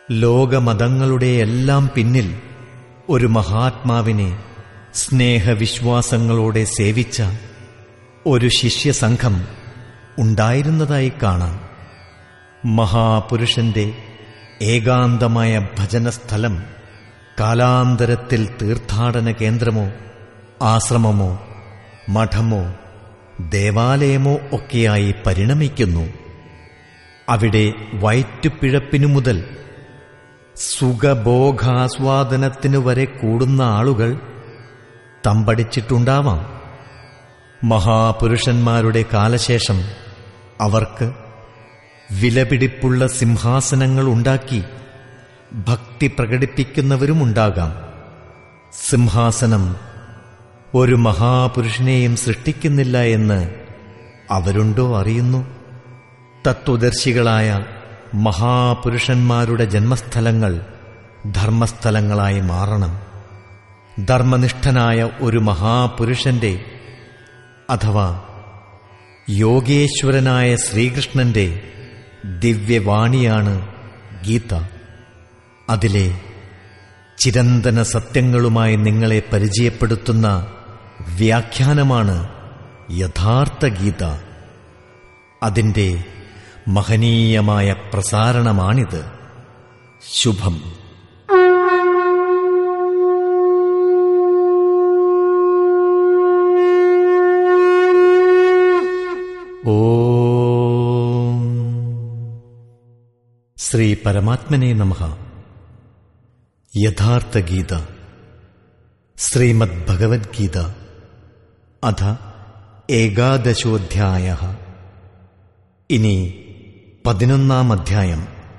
ലോകമതങ്ങളുടെയെല്ലാം പിന്നിൽ ഒരു മഹാത്മാവിനെ സ്നേഹവിശ്വാസങ്ങളോടെ സേവിച്ച ഒരു ശിഷ്യസംഘം ഉണ്ടായിരുന്നതായി കാണാം. മഹാപുരുഷന്റെ ഏകാന്തമായ ഭജനസ്ഥലം കാലാന്തരത്തിൽ തീർത്ഥാടന കേന്ദ്രമോ ആശ്രമമോ മഠമോ ദേവാലയമോ ഒക്കെയായി പരിണമിക്കുന്നു. അവിടെ വയറ്റുപിഴപ്പിനു മുതൽ സുഖഭോഗാസ്വാദനത്തിനു വരെ കൂടുന്ന ആളുകൾ തമ്പടിച്ചിട്ടുണ്ടാവാം. മഹാപുരുഷന്മാരുടെ കാലശേഷം അവർക്ക് വിലപിടിപ്പുള്ള സിംഹാസനങ്ങൾ ഉണ്ടാക്കി ഭക്തി പ്രകടിപ്പിക്കുന്നവരുമുണ്ടാകാം. സിംഹാസനം ഒരു മഹാപുരുഷനെയും സൃഷ്ടിക്കുന്നില്ല എന്ന് അവരുണ്ടോ അറിയുന്നു? തത്വദർശികളായ മഹാപുരുഷന്മാരുടെ ജന്മസ്ഥലങ്ങൾ ധർമ്മസ്ഥലങ്ങളായി മാറണം. ധർമ്മനിഷ്ഠനായ ഒരു മഹാപുരുഷന്റെ അഥവാ യോഗേശ്വരനായ ശ്രീകൃഷ്ണന്റെ ദിവ്യവാണിയാണ് ഗീത. അതിലെ ചിരന്തന സത്യങ്ങളുമായി നിങ്ങളെ പരിചയപ്പെടുത്തുന്ന വ്യാഖ്യാനമാണ് യഥാർത്ഥ ഗീത. അതിൻ്റെ മഹനീയമായ പ്രസാരണമാണിത്. ശുഭം. ഓം ശ്രീ പരമാത്മനേ നമഃ. യഥാർത്ഥ ഗീത ശ്രീമദ് ഭഗവത്ഗീത അഥ ഏകാദശോധ്യായഃ. ഇനി 11-ാം അധ്യായം.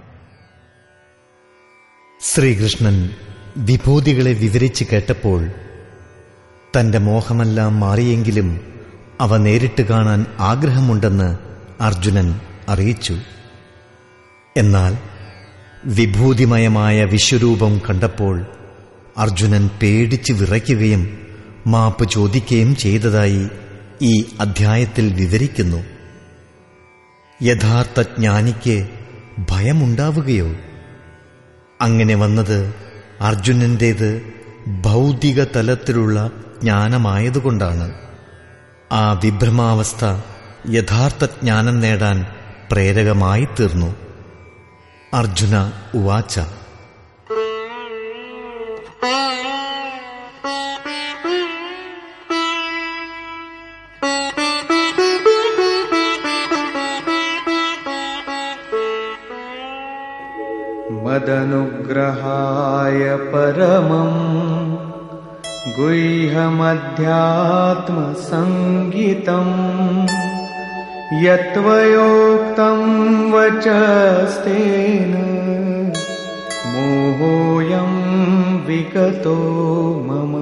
ശ്രീകൃഷ്ണൻ വിഭൂതികളെ വിവരിച്ച് കേട്ടപ്പോൾ തന്റെ മോഹമെല്ലാം മാറിയെങ്കിലും അവ നേരിട്ട് കാണാൻ ആഗ്രഹമുണ്ടെന്ന് അർജുനൻ അറിയിച്ചു. എന്നാൽ വിഭൂതിമയമായ വിശ്വരൂപം കണ്ടപ്പോൾ അർജുനൻ പേടിച്ച് വിറയ്ക്കുകയും മാപ്പ് ചോദിക്കുകയും ചെയ്തതായി ഈ അധ്യായത്തിൽ വിവരിക്കുന്നു. യഥാർത്ഥ ജ്ഞാനിക്ക് ഭയമുണ്ടാവുകയോ? അങ്ങനെ വന്നത് അർജുനന്റേത് ഭൗതിക തലത്തിലുള്ള ജ്ഞാനമായതുകൊണ്ടാണ്. ആ വിഭ്രമാവസ്ഥ യഥാർത്ഥ ജ്ഞാനം നേടാൻ പ്രേരകമായി തീർന്നു. അർജുന ഉവാച. മദനുഗ്രഹായ പരമം ഗുഹ്യമധ്യാത്മസംഗീതം യത്വയോക്തം വചസ്തേന മോഹോയം വിഗതോ മമ.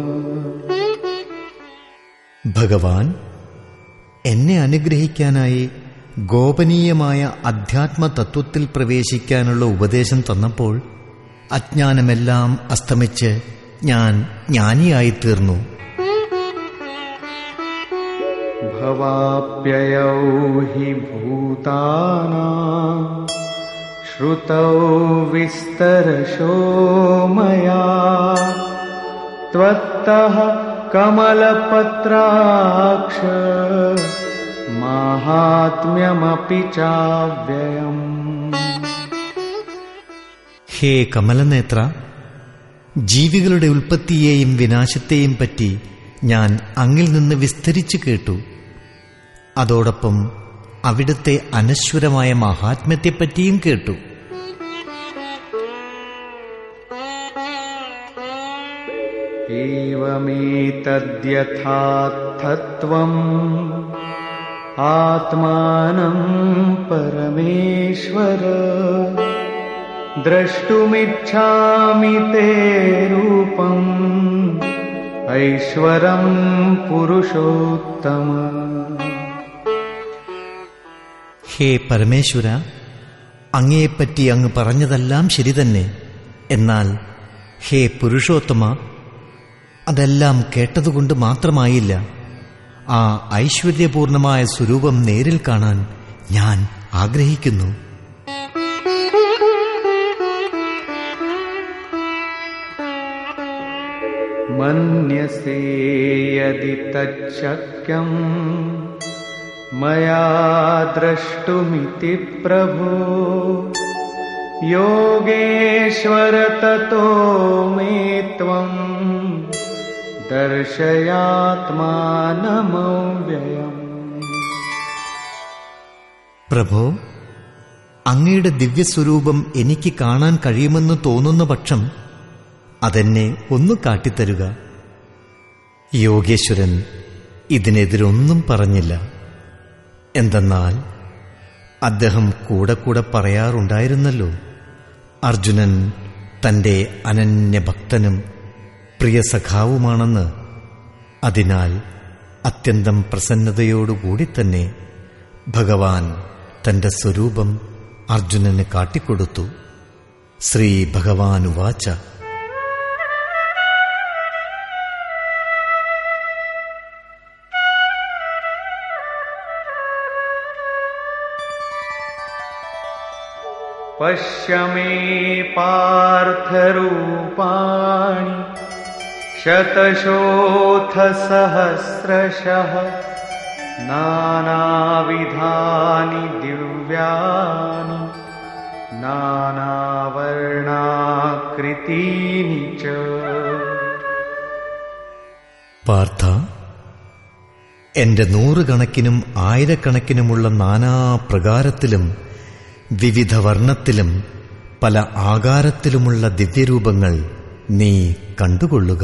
ഭഗവാൻ എന്നെ അനുഗ്രഹിക്കാനായി ഗോപനീയമായ അധ്യാത്മതത്വത്തിൽ പ്രവേശിക്കാനുള്ള ഉപദേശം തന്നപ്പോൾ അജ്ഞാനമെല്ലാം അസ്തമിച്ച് ഞാൻ ജ്ഞാനിയായിത്തീർന്നു. ഭവാപ്യയൗ ഹി ഭൂതാനാം ശ്രുതൗ വിസ്തരശോ മയാ ത്വത്തഃ കമലപത്രാക്ഷ മാഹാത്മ്യമപി ചാവ്യയം. ഹേ കമലനേത്ര, ജീവികളുടെ ഉൽപ്പത്തിയെയും വിനാശത്തെയും പറ്റി ഞാൻ അങ്ങിൽ നിന്ന് വിസ്തരിച്ചു കേട്ടു. അതോടൊപ്പം അവിടുത്തെ അനശ്വരമായ മഹാത്മ്യത്തെപ്പറ്റിയും കേട്ടു. ഏവമേതദ്യഥാർത്ഥത്വം ആത്മാനം പരമേശ്വര ദ്രഷ്ടുമിച്ഛാമി തേ രൂപം ഐശ്വരം പുരുഷോത്തമ. ഹേ പരമേശ്വര, അങ്ങയെപ്പറ്റി അങ്ങ് പറഞ്ഞതെല്ലാം ശരി തന്നെ. എന്നാൽ ഹേ പുരുഷോത്തമ, അതെല്ലാം കേട്ടതുകൊണ്ട് മാത്രമായില്ല. ആ ഐശ്വര്യപൂർണമായ സ്വരൂപം നേരിൽ കാണാൻ ഞാൻ ആഗ്രഹിക്കുന്നു. मन्यसे यदि तच्छक्यं मया द्रष्टुमिति प्रभो योगेश्वर ततो मे त्वं दर्शयात्मानमव्ययम्. പ്രഭോ, അങ്ങയുടെ ദിവ്യസ്വരൂപം എനിക്ക് കാണാൻ കഴിയുമെന്ന് തോന്നുന്ന പക്ഷം അതെന്നെ ഒന്ന് കാട്ടിത്തരുക. യോഗേശ്വരൻ ഇതിനെതിരൊന്നും പറഞ്ഞില്ല. എന്തെന്നാൽ അദ്ദേഹം കൂടെ കൂടെ പറയാറുണ്ടായിരുന്നല്ലോ, അർജുനൻ തന്റെ അനന്യഭക്തനും പ്രിയ സഖാവുമാണെന്ന്. അതിനാൽ അത്യന്തം പ്രസന്നതയോടുകൂടി തന്നെ ഭഗവാൻ തന്റെ സ്വരൂപം അർജുനന് കാട്ടിക്കൊടുത്തു. ശ്രീ ഭഗവാനുവാച: पश्य मे पार्थरूपाणि शतशोऽथ सहस्रशः नानाविधानि दिव्यानि नानावर्णाकृतीनि च. പാർത്ഥ, എന്റെ നൂറുകണക്കിനും ആയിരക്കണക്കിനുമുള്ള നാനാപ്രകാരത്തിലും വിവിധ വർണ്ണത്തിലും പല ആകാരത്തിലുമുള്ള ദിവ്യരൂപങ്ങൾ നീ കണ്ടുകൊള്ളുക.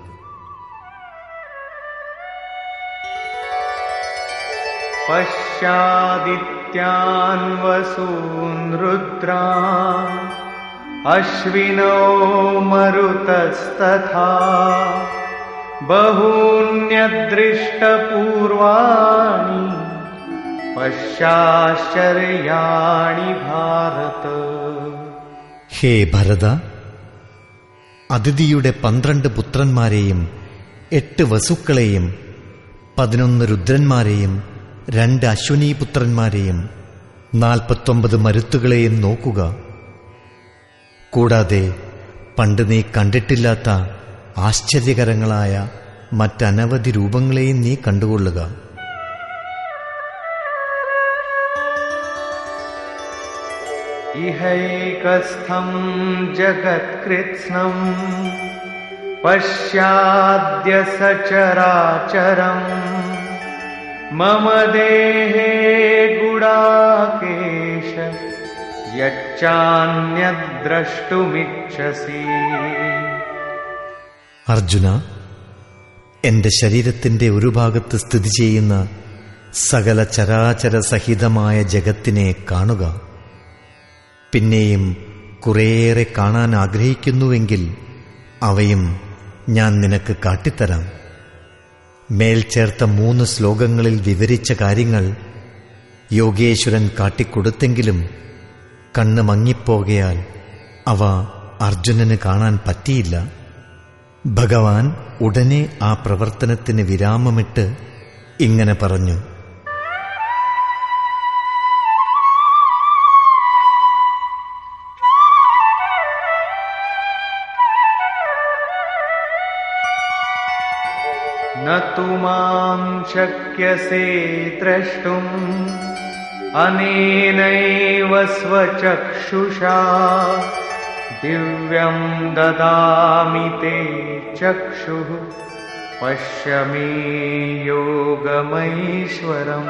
പശ്യാദിത്യാൻ വസൂൻ രുദ്രാൻ അശ്വിനോ മരുതസ്തഥാ ബഹൂന്യദൃഷ്ടപൂർവാണി പശ്യാശ്ചര്യാണി ഭാരത. ഹേ ഭരത, അദിതിയുടെ 12 പുത്രന്മാരെയും 8 വസുക്കളെയും 11 രുദ്രന്മാരെയും 2 അശ്വനീപുത്രന്മാരെയും 49 മരുത്തുകളെയും നോക്കുക. കൂടാതെ പണ്ട് നീ കണ്ടിട്ടില്ലാത്ത ആശ്ചര്യകരങ്ങളായ മറ്റനവധി രൂപങ്ങളെയും നീ കണ്ടുകൊള്ളുക. ഇഹൈകസ്ഥം ജഗത്കൃത്സ്നം പശ്യാദ്യ സചരാചരം മമ ദേഹേ ഗുഡാകേശ യച്ഛാന്യദ്രഷ്ടുമിച്ഛസി. അർജുന, എന്റെ ശരീരത്തിന്റെ ഒരു ഭാഗത്ത് സ്ഥിതി ചെയ്യുന്ന സകല ചരാചര സഹിതമായ ജഗത്തിനെ കാണുക. പിന്നെയും കുറേയേറെ കാണാൻ ആഗ്രഹിക്കുന്നുവെങ്കിൽ അവയും ഞാൻ നിനക്ക് കാട്ടിത്തരാം. മേൽ ചേർത്ത 3 ശ്ലോകങ്ങളിൽ വിവരിച്ച കാര്യങ്ങൾ യോഗേശ്വരൻ കാട്ടിക്കൊടുത്തെങ്കിലും കണ്ണ് മങ്ങിപ്പോകയാൽ അവ അർജുനന് കാണാൻ പറ്റിയില്ല. ഭഗവാൻ ഉടനെ ആ പ്രവർത്തനത്തിന് വിരാമമിട്ട് ഇങ്ങനെ പറഞ്ഞു: നതു മാം ശക്യസേ ദ്രഷ്ടും അനേനൈവ സ്വചക്ഷുഷാ ദിവ്യം ദദാമി തേ ചക്ഷുഃ പശ്യ മേ യോഗമൈശ്വരം.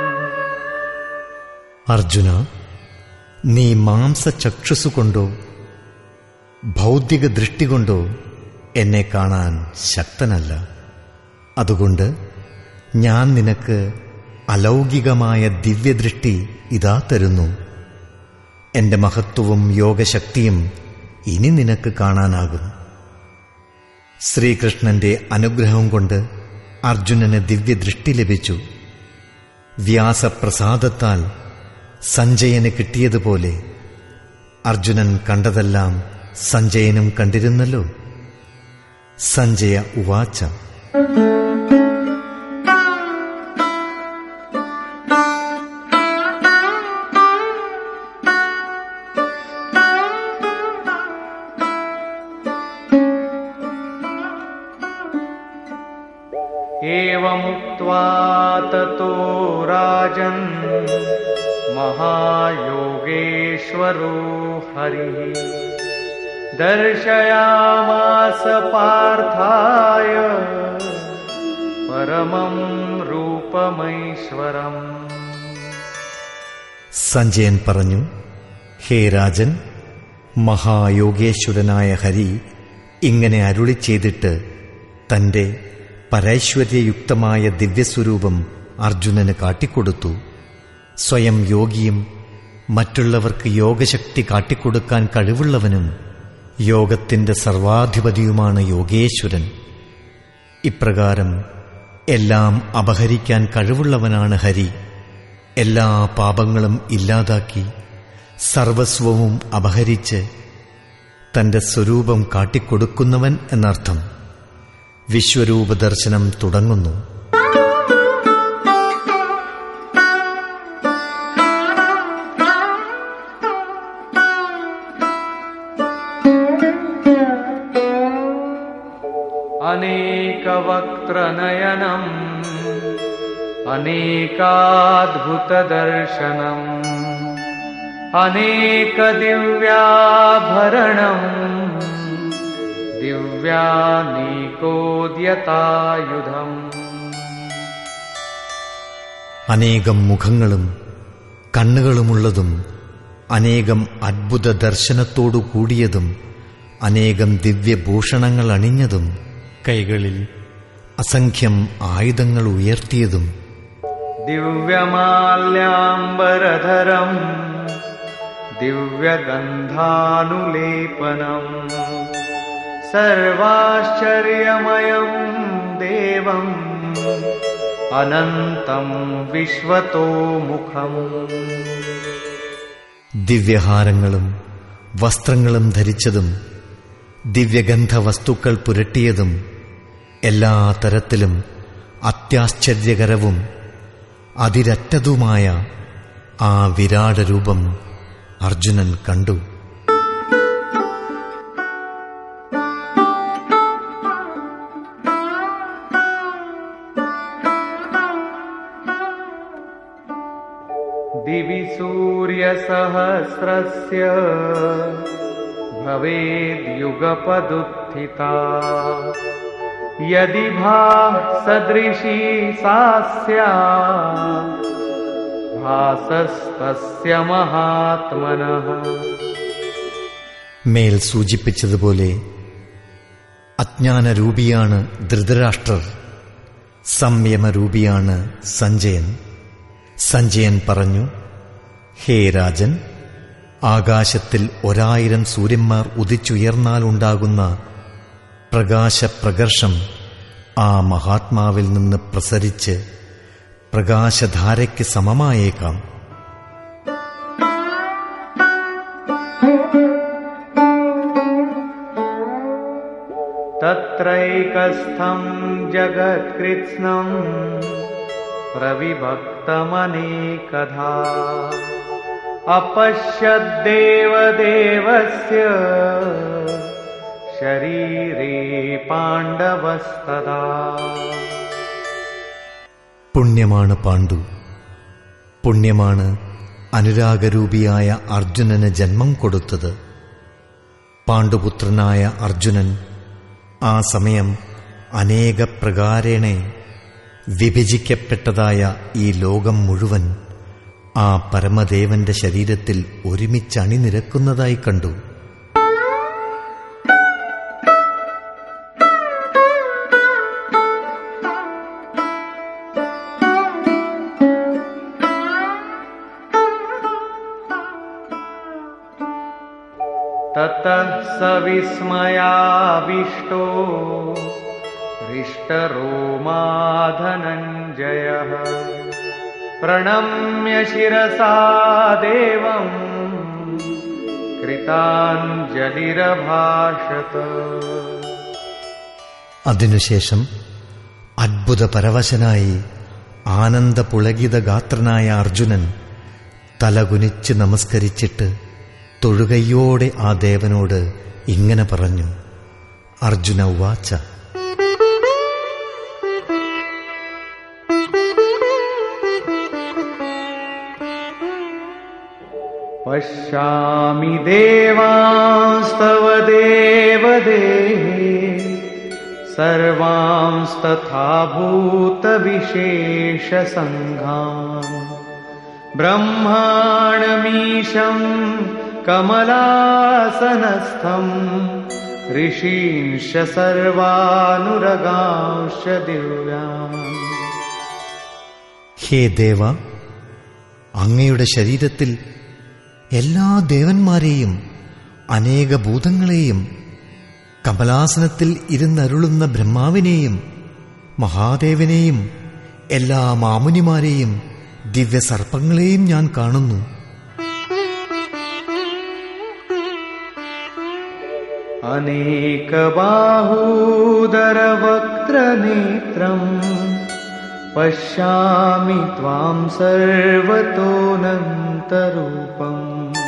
അർജുന, നീ മാംസചക്ഷുസുകൊണ്ടോ ഭൗതിക ദൃഷ്ടി കൊണ്ടോ എന്നെ കാണാൻ ശക്തനല്ല. അതുകൊണ്ട് ഞാൻ നിനക്ക് അലൗകികമായ ദിവ്യദൃഷ്ടി ഇതാ തരുന്നു. എന്റെ മഹത്വവും യോഗശക്തിയും ഇനി നിനക്ക് കാണാനാകും. ശ്രീകൃഷ്ണന്റെ അനുഗ്രഹം കൊണ്ട് അർജുനന് ദിവ്യദൃഷ്ടി ലഭിച്ചു. വ്യാസപ്രസാദത്താൽ സഞ്ജയന് കിട്ടിയതുപോലെ അർജുനൻ കണ്ടതെല്ലാം സഞ്ജയനും കണ്ടിരുന്നല്ലോ. സഞ്ജയ ഉവാച: एवमुक्त्वा ततो राजन् महायोगेश्वरो हरिः दर्शयामास पार्थाय परमं रूपमैश्वरम्. സഞ്ജയൻ പറഞ്ഞു, ഹേ രാജൻ, മഹായോഗേശ്വരനായ ഹരി ഇങ്ങനെ അരുളി ചെയ്തിട്ട് തന്റെ പരൈശ്വര്യയുക്തമായ ദിവ്യസ്വരൂപം അർജുനന് കാട്ടിക്കൊടുത്തു. സ്വയം യോഗിയും മറ്റുള്ളവർക്ക് യോഗശക്തി കാട്ടിക്കൊടുക്കാൻ കഴിവുള്ളവനും യോഗത്തിന്റെ സർവാധിപതിയുമാണ് യോഗേശ്വരൻ. ഇപ്രകാരം എല്ലാം അപഹരിക്കാൻ കഴിവുള്ളവനാണ് ഹരി. എല്ലാ പാപങ്ങളും ഇല്ലാതാക്കി സർവസ്വവും അപഹരിച്ച് തന്റെ സ്വരൂപം കാട്ടിക്കൊടുക്കുന്നവൻ എന്നർത്ഥം. വിശ്വരൂപ ദർശനം തുടങ്ങുന്നു. അനേകവക്ത്രനയനം അനേകാദ്ഭുതദർശനം അനേകദിവ്യാഭരണം ദിവ്യാനീകോദ്യതായുധം. അനേകം മുഖങ്ങളും കണ്ണുകളുമുള്ളതും അനേകം അദ്ഭുത ദർശനത്തോടു കൂടിയതും അനേകം ദിവ്യഭൂഷണങ്ങൾ അണിഞ്ഞതും കൈകളിൽ അസംഖ്യം ആയുധങ്ങൾ ഉയർത്തിയതും ദിവ്യമാല്യാംബരധരം ദിവ്യഗന്ധാനുലേപനം സർവാശ്ചര്യമയം ദേവം അനന്തം വിശ്വതോമുഖം. ദിവ്യഹാരങ്ങളും വസ്ത്രങ്ങളും ധരിച്ചതും ദിവ്യഗന്ധ വസ്തുക്കൾ പുരട്ടിയതും എല്ലാ തരത്തിലും അത്യാശ്ചര്യകരവും അതിരറ്റതുമായ ആ വിരാട രൂപം അർജുനൻ കണ്ടു. ദിവി സൂര്യസഹസ്രസ്യ ഭവേദ്യുഗപദുത്ഥിതാ യദി ഭാസദൃശീ സാ സ്യാത് ഭാസസ്തസ്യ മഹാത്മനഃ. മേൽ സൂചിപ്പിച്ചതുപോലെ അജ്ഞാനരൂപിയാണ് ധൃതരാഷ്ട്രർ, സംയമരൂപിയാണ് സഞ്ജയൻ. സഞ്ജയൻ പറഞ്ഞു, ഹേ രാജൻ, ആകാശത്തിൽ 1000 സൂര്യന്മാർ ഉദിച്ചുയർന്നാലുണ്ടാകുന്ന പ്രകാശപ്രകർഷം ആ മഹാത്മാവിൽ നിന്ന് പ്രസരിച്ച് പ്രകാശധാരയ്ക്ക് സമമായേക്കാം. തത്രൈകസ്ഥം ജഗത്കൃത്സ്നം പ്രവിഭക്തമനേകധാ അപശ്യദ്ദേവദേവസ്യ ശരീരേ പാണ്ഡവസ്തദാ. പുണ്യമാണ് പാണ്ഡു, പുണ്യമാണ് അനുരാഗരൂപിയായ അർജുനന് ജന്മം കൊടുത്തത്. പാണ്ഡുപുത്രനായ അർജുനൻ ആ സമയം അനേക പ്രകാരേണ വിഭജിക്കപ്പെട്ടതായ ഈ ലോകം മുഴുവൻ ആ പരമദേവന്റെ ശരീരത്തിൽ ഒരുമിച്ചണിനിരക്കുന്നതായി കണ്ടു. തതഃ സ വിസ്മയാവിഷ്ടോ ഹൃഷ്ടരോമാ ധനഞ്ജയഃ പ്രണമ്യ ശിരസാ ദേവം കൃതാഞ്ജലിരഭാഷത. അതിനുശേഷം അദ്ഭുതപരവശനായി ആനന്ദപുളകിതഗാത്രനായ അർജുനൻ തലകുനിച്ച് നമസ്കരിച്ചിട്ട് തൊഴുകയോടെ ആ ദേവനോട് ഇങ്ങനെ പറഞ്ഞു. അർജുന ഉവാച, पश्यामि देवांस्तव देवदेहे सर्वांस्तथा भूतविशेषसङ्घान् ब्रह्माणमीशं कमलासनस्थम् ऋषींश्च सर्वानुरगांश्च दिव्यान्. ഹേ ദേവ, അങ്ങയുടെ ശരീരത്തിൽ എല്ലാ ദേവന്മാരെയും അനേക ഭൂതങ്ങളെയും കമലാസനത്തിൽ ഇരുന്നരുളുന്ന ബ്രഹ്മാവിനെയും മഹാദേവനെയും എല്ലാ മാമുനിമാരെയും ദിവ്യസർപ്പങ്ങളെയും ഞാൻ കാണുന്നു. अनेकबाहूदरवक्त्रनेत्रम् पश्यामि त्वां सर्वतोऽनन्तरूपम्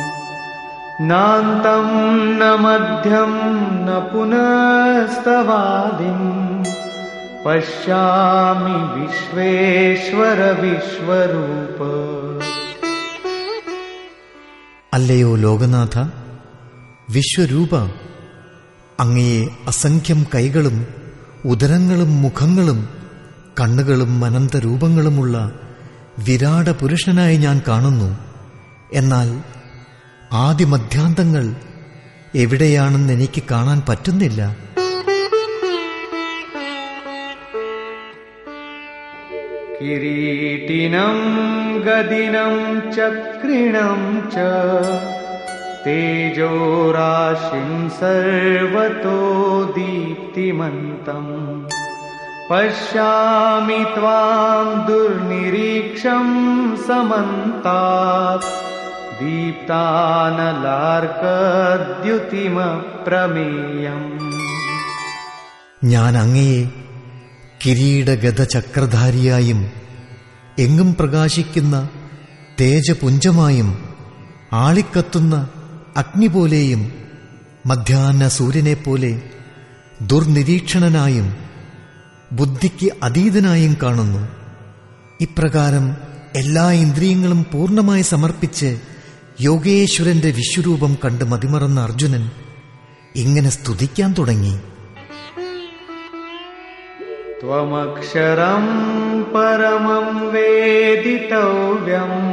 नान्तं न मध्यं न पुनस्तवादिम् पश्यामि विश्वेश्वर विश्वरूप. അല്ലയോ ലോകനാഥ, വിശ്വരൂപ, അങ്ങയെ അസംഖ്യം കൈകളും ഉദരങ്ങളും മുഖങ്ങളും കണ്ണുകളും അനന്തരൂപങ്ങളുമുള്ള വിരാട പുരുഷനായി ഞാൻ കാണുന്നു. എന്നാൽ ആദിമധ്യാന്തങ്ങൾ എവിടെയാണെന്ന് എനിക്ക് കാണാൻ പറ്റുന്നില്ല. കിരീടിനം ഗദിനം ചക്രിണം ച തേജോരാശിം സർവതോ ദീപ്തിമന്തം പശ്യാമി ത്വാം ദുർനിരീക്ഷം സമന്താത് ദീപ്താനലാർക്കദ്യുതിമപ്രമേയം. ഞാൻ അങ്ങയെ കിരീടഗദചക്രധാരിയായും എങ്ങും പ്രകാശിക്കുന്ന തേജപുഞ്ചമായും ആളിക്കത്തുന്ന അഗ്നി പോലെയും മധ്യാഹ്ന സൂര്യനെപ്പോലെ ദുർനിരീക്ഷണനായും ബുദ്ധിക്ക് അതീതനായും കാണുന്നു. ഇപ്രകാരം എല്ലാ ഇന്ദ്രിയങ്ങളും പൂർണ്ണമായി സമർപ്പിച്ച് യോഗേശ്വരന്റെ വിശ്വരൂപം കണ്ട് മതിമറന്ന അർജുനൻ ഇങ്ങനെ സ്തുതിക്കാൻ തുടങ്ങി. ത്വമക്ഷരം പരമം വേദിതവ്യം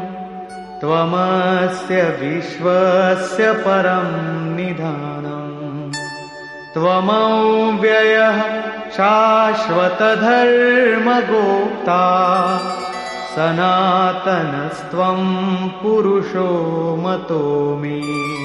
ത്വമസ്യ വിശ്വസ്യ പരം നിധാനം ത്വമവ്യയഃ ശാശ്വതധർമ്മഗോപ്താ സനാതനസ്ത്വം പുരുഷോ മതോ മേ.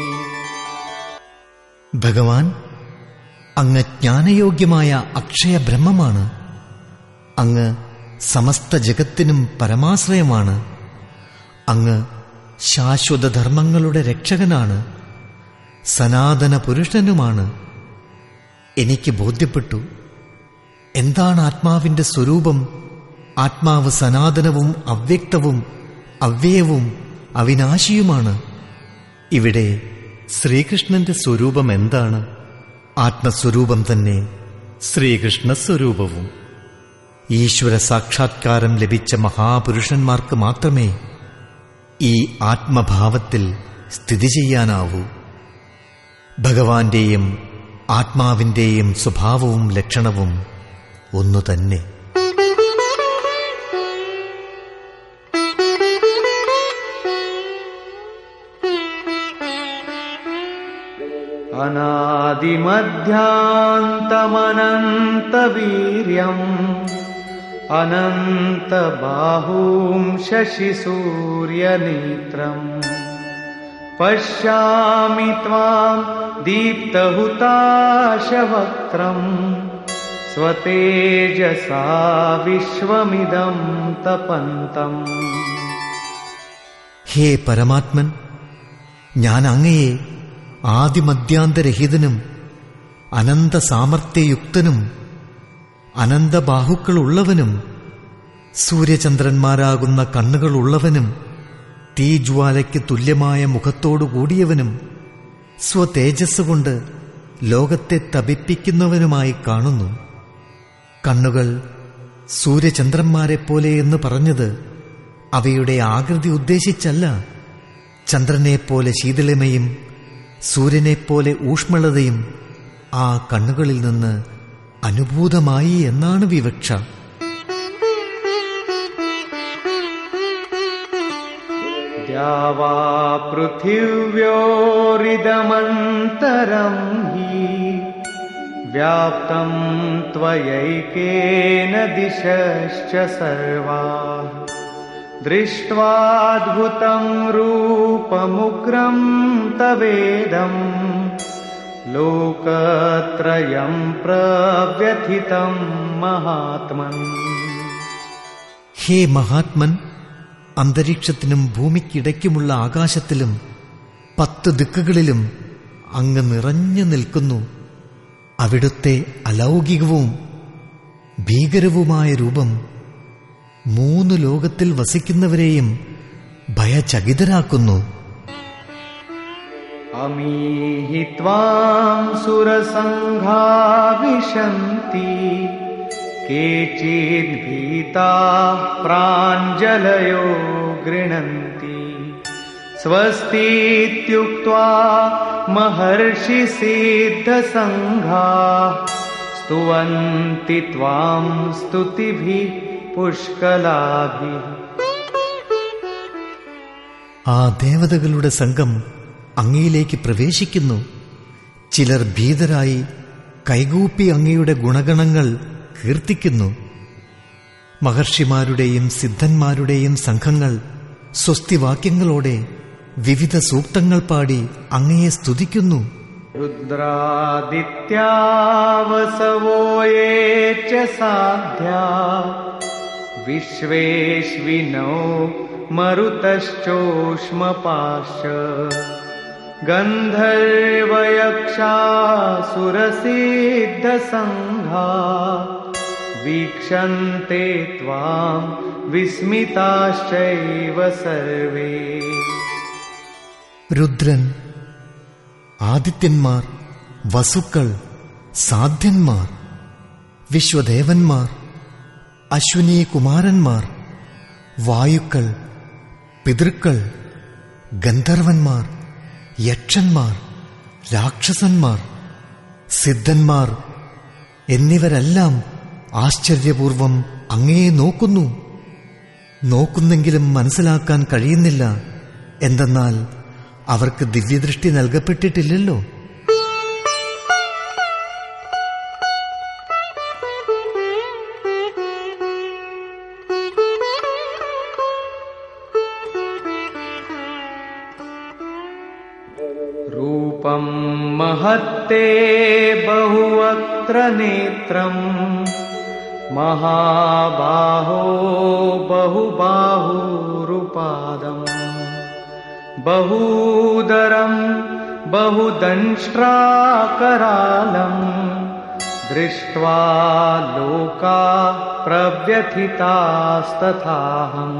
ഭഗവാൻ, അങ്ങ് ജ്ഞാനയോഗ്യമായ അക്ഷയ ബ്രഹ്മമാണ്. അങ്ങ് സമസ്ത ജഗത്തിനും പരമാശ്രയമാണ്. അങ്ങ് ശാശ്വതധർമ്മങ്ങളുടെ രക്ഷകനാണ്, സനാതന പുരുഷനുമാണ്. എനിക്ക് ബോധ്യപ്പെട്ടു എന്താണ് ആത്മാവിന്റെ സ്വരൂപം. ആത്മാവ് സനാതനവും അവ്യക്തവും അവ്യയവും അവിനാശിയുമാണ്. ഇവിടെ ശ്രീകൃഷ്ണന്റെ സ്വരൂപം എന്താണ്? ആത്മസ്വരൂപം തന്നെ ശ്രീകൃഷ്ണസ്വരൂപവും. ഈശ്വര സാക്ഷാത്കാരം ലഭിച്ച മഹാപുരുഷന്മാർക്ക് മാത്രമേ ഈ ആത്മഭാവത്തിൽ സ്ഥിതി ചെയ്യാനാവൂ. ഭഗവാന്റെയും ആത്മാവിന്റെയും സ്വഭാവവും ലക്ഷണവും ഒന്നു തന്നെ. അനാദിമധ്യാന്തമനന്തവീര്യം അനന്തബാഹൂം ശശിസൂര്യനേത്രം പശ്യാമി ത്വാം ദീപ്തഹുതാശവക്ത്രം സ്വതേജസാ വിശ്വമിദം തപന്തം. ഹേ പരമാത്മൻ, ഞാൻ അങ്ങയെ ആദിമധ്യാന്തരഹിതനും അനന്ത സാമർത്ഥ്യയുക്തനും അനന്തബാഹുക്കളുള്ളവനും സൂര്യചന്ദ്രന്മാരാകുന്ന കണ്ണുകളുള്ളവനും തീജ്വാലയ്ക്ക് തുല്യമായ മുഖത്തോടുകൂടിയവനും സ്വതേജസ്സുകൊണ്ട് ലോകത്തെ തപിപ്പിക്കുന്നവനുമായി കാണുന്നു. കണ്ണുകൾ സൂര്യചന്ദ്രന്മാരെപ്പോലെ എന്ന് പറഞ്ഞത് അവയുടെ ആകൃതി ഉദ്ദേശിച്ചല്ല, ചന്ദ്രനെപ്പോലെ ശീതളിമയും സൂര്യനെപ്പോലെ ഊഷ്മളതയും ആ കണ്ണുകളിൽ നിന്ന് അനുഭൂതമായി എന്നാണ് വിവക്ഷ. ദ്യാവാ പൃഥിവ്യോരിദമന്തരം ഹി വ്യാപ്തം ത്വയൈകേന ദിശശ്ച സർവാഃ ദൃഷ്ട്വാദ്ഭുതം രൂപമുഗ്രം തവേദം ലോകത്രയം പ്രവ്യഥിതം മഹാത്മൻ. ഹേ മഹാത്മൻ, അന്തരീക്ഷത്തിനും ഭൂമിക്കിടയ്ക്കുമുള്ള ആകാശത്തിലും 10 ദിക്കുകളിലും അങ്ങ് നിറഞ്ഞു നിൽക്കുന്നു. അവിടുത്തെ അലൗകികവും ഭീകരവുമായ രൂപം 3 ലോകത്തിൽ വസിക്കുന്നവരെയും ഭയചകിതരാക്കുന്നു. അമീഹി ത്വാം സുരസംഘാ വിശന്തി കേചിദ് ഭീതാഃ പ്രാഞ്ജലയോ ഗൃണന്തി സ്വസ്തീത്യുക്ത്വാ മഹർഷി സിദ്ധസംഘാഃ സ്തുവന്തി ത്വാം സ്തുതിഭിഃ പുഷ്കലാഭിഃ. ആ ദേവതകളുടെ സംഘം അങ്ങയിലേക്ക് പ്രവേശിക്കുന്നു. ചിലർ ഭീതരായി കൈകൂപ്പി അങ്ങയുടെ ഗുണഗണങ്ങൾ കീർത്തിക്കുന്നു. മഹർഷിമാരുടെയും സിദ്ധന്മാരുടെയും സംഘങ്ങൾ സ്വസ്തിവാക്യങ്ങളോടെ വിവിധ സൂക്തങ്ങൾ പാടി അങ്ങയെ സ്തുതിക്കുന്നു. രുദ്രാദിത്യാവസവോ യേ ച സാധ്യാ വിശ്വേശ്വിനോ മരുതശ്ചോഷ്മപാശ്ച ഗന്ധർവയക്ഷാസുരസിദ്ധസംഘാ വീക്ഷന്തെ ത്വാം വിസ്മിതാശ്ചൈവ സർവേ. രുദ്രൻ, ആദിത്യന്മാർ, വസുക്കൾ, സാധ്യന്മാർ, വിശ്വദേവന്മാർ, അശ്വിനി കുമാരന്മാർ, വായുക്കൾ, പിതൃക്കൾ, ഗന്ധർവന്മാർ, യക്ഷന്മാർ, രാക്ഷസന്മാർ, സിദ്ധന്മാർ എന്നിവരെല്ലാം ആശ്ചര്യപൂർവം അങ്ങയെ നോക്കുന്നു. നോക്കുന്നെങ്കിലും മനസ്സിലാക്കാൻ കഴിയുന്നില്ല. എന്തെന്നാൽ അവർക്ക് ദിവ്യദൃഷ്ടി നൽകപ്പെട്ടിട്ടില്ലല്ലോ. രൂപം മഹത്തേ ബഹുവക്ത്ര നേത്രം മഹാബാഹോ ബഹുബാഹുരുപാദം ബഹൂദരം ബഹുദംഷ്ട്രാകരാലം ദൃഷ്ട്വാ ലോകാ പ്രവ്യഥിതാസ്തഥാഹം.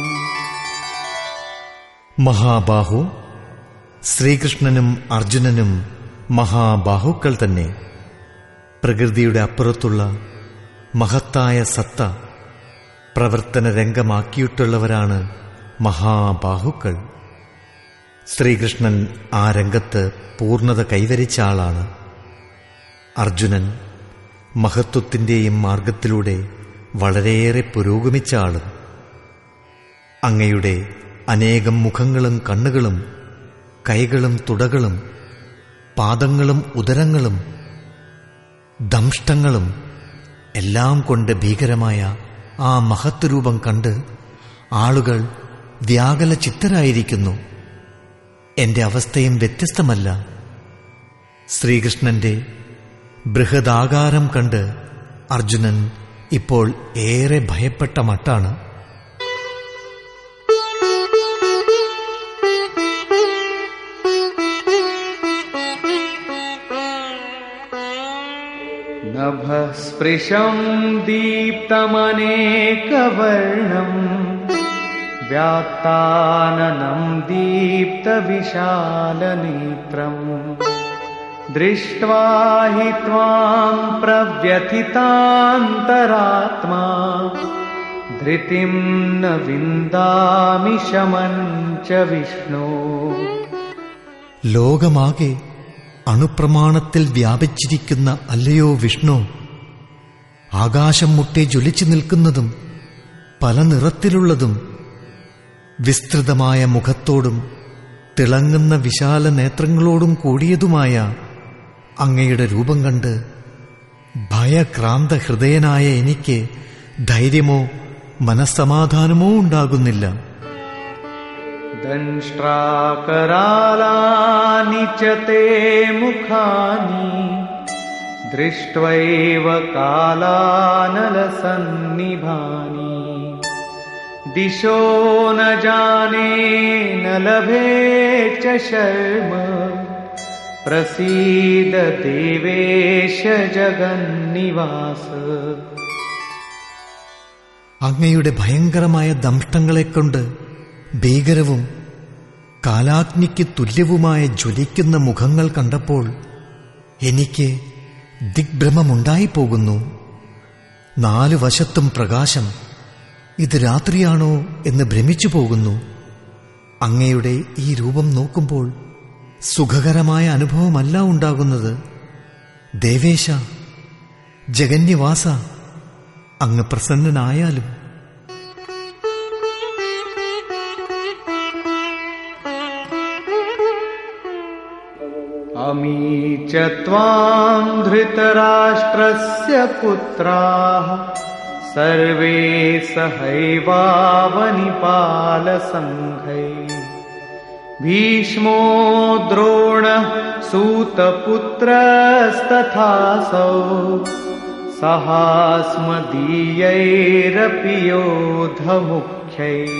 മഹാബാഹു, ശ്രീകൃഷ്ണനും അർജുനനും മഹാബാഹുക്കൾ തന്നെ. പ്രകൃതിയുടെ അപ്പുറത്തുള്ള മഹത്തായ സത്ത പ്രവർത്തന രംഗമാക്കിയിട്ടുള്ളവരാണ് മഹാബാഹുക്കൾ. ശ്രീകൃഷ്ണൻ ആ രംഗത്ത് പൂർണ്ണത കൈവരിച്ച ആളാണ്. അർജുനൻ മഹത്വത്തിൻ്റെയും മാർഗത്തിലൂടെ വളരെയേറെ പുരോഗമിച്ച ആളും. അങ്ങയുടെ അനേകം മുഖങ്ങളും കണ്ണുകളും കൈകളും തുടകളും പാദങ്ങളും ഉദരങ്ങളും ദംഷ്ടങ്ങളും എല്ലാം കൊണ്ട് ഭീകരമായ ആ മഹത്ത് രൂപം കണ്ട് ആളുകൾ വ്യാകുല ചിത്തരായിരിക്കുന്നു. എന്റെ അവസ്ഥയും വ്യത്യസ്തമല്ല. ശ്രീകൃഷ്ണന്റെ ബൃഹദാകാരം കണ്ട് അർജുനൻ ഇപ്പോൾ ഏറെ ഭയപ്പെട്ട മട്ടാണ്. നഭസ്പൃശം ദീപ്തമനേകവർണം വ്യാത്താനനം ദീപ്തവിശാലനേത്രം ദൃഷ്ട്വാ ഹി ത്വാം പ്രവ്യഥിതാന്തരാത്മാ धृतिं न विन्दामि शमं च विष्णो. ലോകമാകെ അണുപ്രമാണത്തിൽ വ്യാപിച്ചിരിക്കുന്ന അല്ലയോ വിഷ്ണു, ആകാശം മുട്ടെ ജ്വലിച്ചു നിൽക്കുന്നതും പല നിറത്തിലുള്ളതും വിസ്തൃതമായ മുഖത്തോടും തിളങ്ങുന്ന വിശാല നേത്രങ്ങളോടും കൂടിയതുമായ അങ്ങയുടെ രൂപം കണ്ട് ഭയക്രാന്ത ഹൃദയനായ എനിക്ക് ധൈര്യമോ മനസ്സമാധാനമോ ഉണ്ടാകുന്നില്ല. ദംഷ്ട്രാകരാലാനി ച തേ മുഖാനി ദൃഷ്ട്വൈവ കാലാനലസന്നിഭാനി. ദിശോ ന ജാനേ ന ലഭേ ച ശർമ്മ പ്രസീദ ദേവേശ ജഗന്നിവാസ. അങ്ങയുടെ ഭയങ്കരമായ ദംഷ്ടങ്ങളെക്കൊണ്ട് ഭീകരവും കാലാഗ്നിക്ക് തുല്യവുമായ ജ്വലിക്കുന്ന മുഖങ്ങൾ കണ്ടപ്പോൾ എനിക്ക് ദിഗ്ഭ്രമമുണ്ടായിപ്പോകുന്നു. 4 വശത്തും പ്രകാശം. ഇത് രാത്രിയാണോ എന്ന് ഭ്രമിച്ചു പോകുന്നു. അങ്ങയുടെ ഈ രൂപം നോക്കുമ്പോൾ സുഖകരമായ അനുഭവമല്ല ഉണ്ടാകുന്നത്. ദേവേശ, ജഗന്യവാസ, അങ്ങ് പ്രസന്നനായാലും. അമീ ച ത്വാം ധൃതരാഷ്ട്രസ്യ പുത്രാഃ സർവേ സഹൈവാവനിപാലസംഘൈഃ. ഭീഷ്മോ ദ്രോണഃ സൂതപുത്രസ്തഥാസൗ സഹാസ്മദീയൈരപി യോധമുഖ്യൈഃ.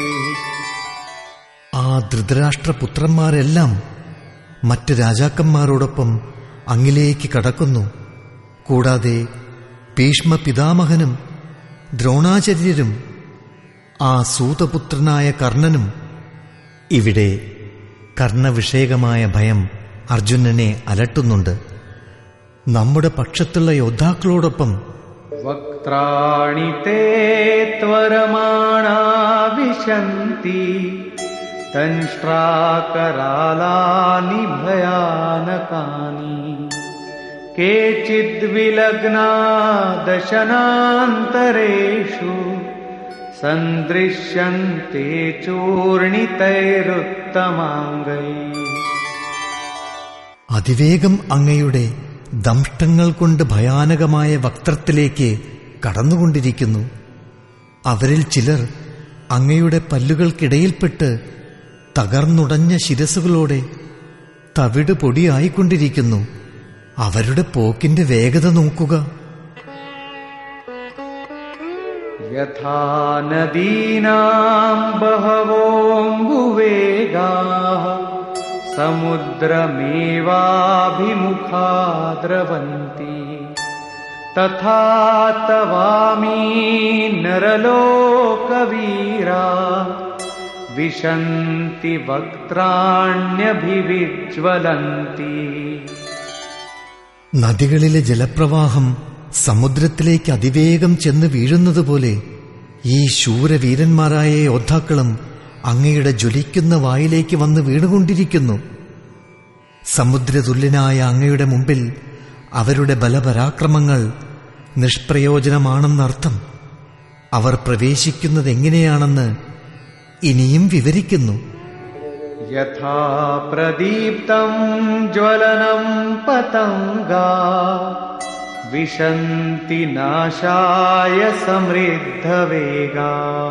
ആ ധൃതരാഷ്ട്രപുത്രന്മാരെല്ലാം മറ്റ് രാജാക്കന്മാരോടൊപ്പം അങ്ങിലേക്ക് കടക്കുന്നു. കൂടാതെ ഭീഷ്മ പിതാമഹനും ദ്രോണാചാര്യരും ആ സൂതപുത്രനായ കർണനും. ഇവിടെ കർണവിഷയകമായ ഭയം അർജുനനെ അലട്ടുന്നുണ്ട്. നമ്മുടെ പക്ഷത്തുള്ള യോദ്ധാക്കളോടൊപ്പം വക്ത്രാണി തേ ത്വരമാണാ വിശന്തി ദംഷ്ട്രാകരാലാനി ഭയാനകാനി. കേചിദ് വിലഗ്നാ ദശനാന്തരേഷു സന്ദൃശ്യന്തെ ചൂർണിതൈരുത്തമാംഗൈഃ. അതിവേഗം അങ്ങയുടെ ദംഷ്ടങ്ങൾ കൊണ്ട് ഭയാനകമായ വക്ത്രത്തിലേക്ക് കടന്നുകൊണ്ടിരിക്കുന്നു. അവരിൽ ചിലർ അങ്ങയുടെ പല്ലുകൾക്കിടയിൽപ്പെട്ട് തകർന്നുടഞ്ഞ ശിരസുകളോടെ തവിട് പൊടിയായിക്കൊണ്ടിരിക്കുന്നു. അവരുടെ പോക്കിന്റെ വേഗത നോക്കുക. യഥാ നദീനാം ബഹവോംബുവേഗാഃ സമുദ്രമേവാഭിമുഖാ ദ്രവന്തി. തഥാ തവാമീ നരലോകവീരാ വിശന്തി വക്ത്രാണ്യഭിവിജ്വലന്തി. നദികളിലെ ജലപ്രവാഹം സമുദ്രത്തിലേക്ക് അതിവേഗം ചെന്ന് വീഴുന്നതുപോലെ ഈ ശൂരവീരന്മാരായ യോദ്ധാക്കളും അങ്ങയുടെ ജ്വലിക്കുന്ന വായിലേക്ക് വന്ന് വീണുകൊണ്ടിരിക്കുന്നു. സമുദ്രതുല്യനായ അങ്ങയുടെ മുമ്പിൽ അവരുടെ ബലപരാക്രമങ്ങൾ നിഷ്പ്രയോജനമാണെന്നർത്ഥം. അവർ പ്രവേശിക്കുന്നതെങ്ങനെയാണെന്ന് ഇനിയും വിവരിക്കുന്നു. യഥാ പ്രദീപ്തം ജ്വലനം പതംഗാ വിശന്തി നാശായ സമൃദ്ധവേഗാ.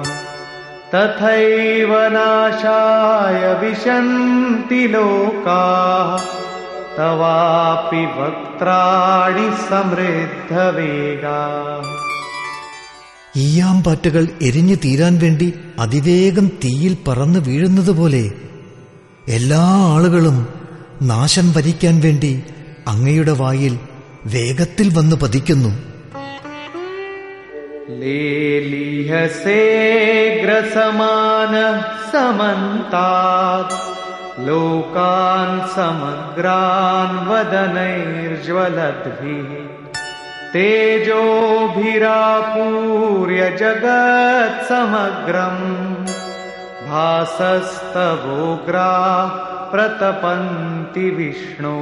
തഥൈവ നാശായ വിശന്തി ലോകാഃ തവാപി വക്ത്രാണി സമൃദ്ധവേഗാഃ. ഈയാമ്പാറ്റകൾ എരിഞ്ഞു തീരാൻ വേണ്ടി അതിവേഗം തീയിൽ പറന്നു വീഴുന്നതുപോലെ എല്ലാ ആളുകളും നാശം വരിക്കാൻ വേണ്ടി അങ്ങയുടെ വായിൽ വേഗത്തിൽ വന്നു പതിക്കുന്നു. ലേലിഹസേഗ്രസമാനഃ സമന്താത് ലോകാൻ സമഗ്രാൻ വദനൈർജ്വലദ്ഭിഃ. तेजोभिरापूर्य जगत्समग्रम् भासस्तवोग्रा प्रतपन्ति विष्णु.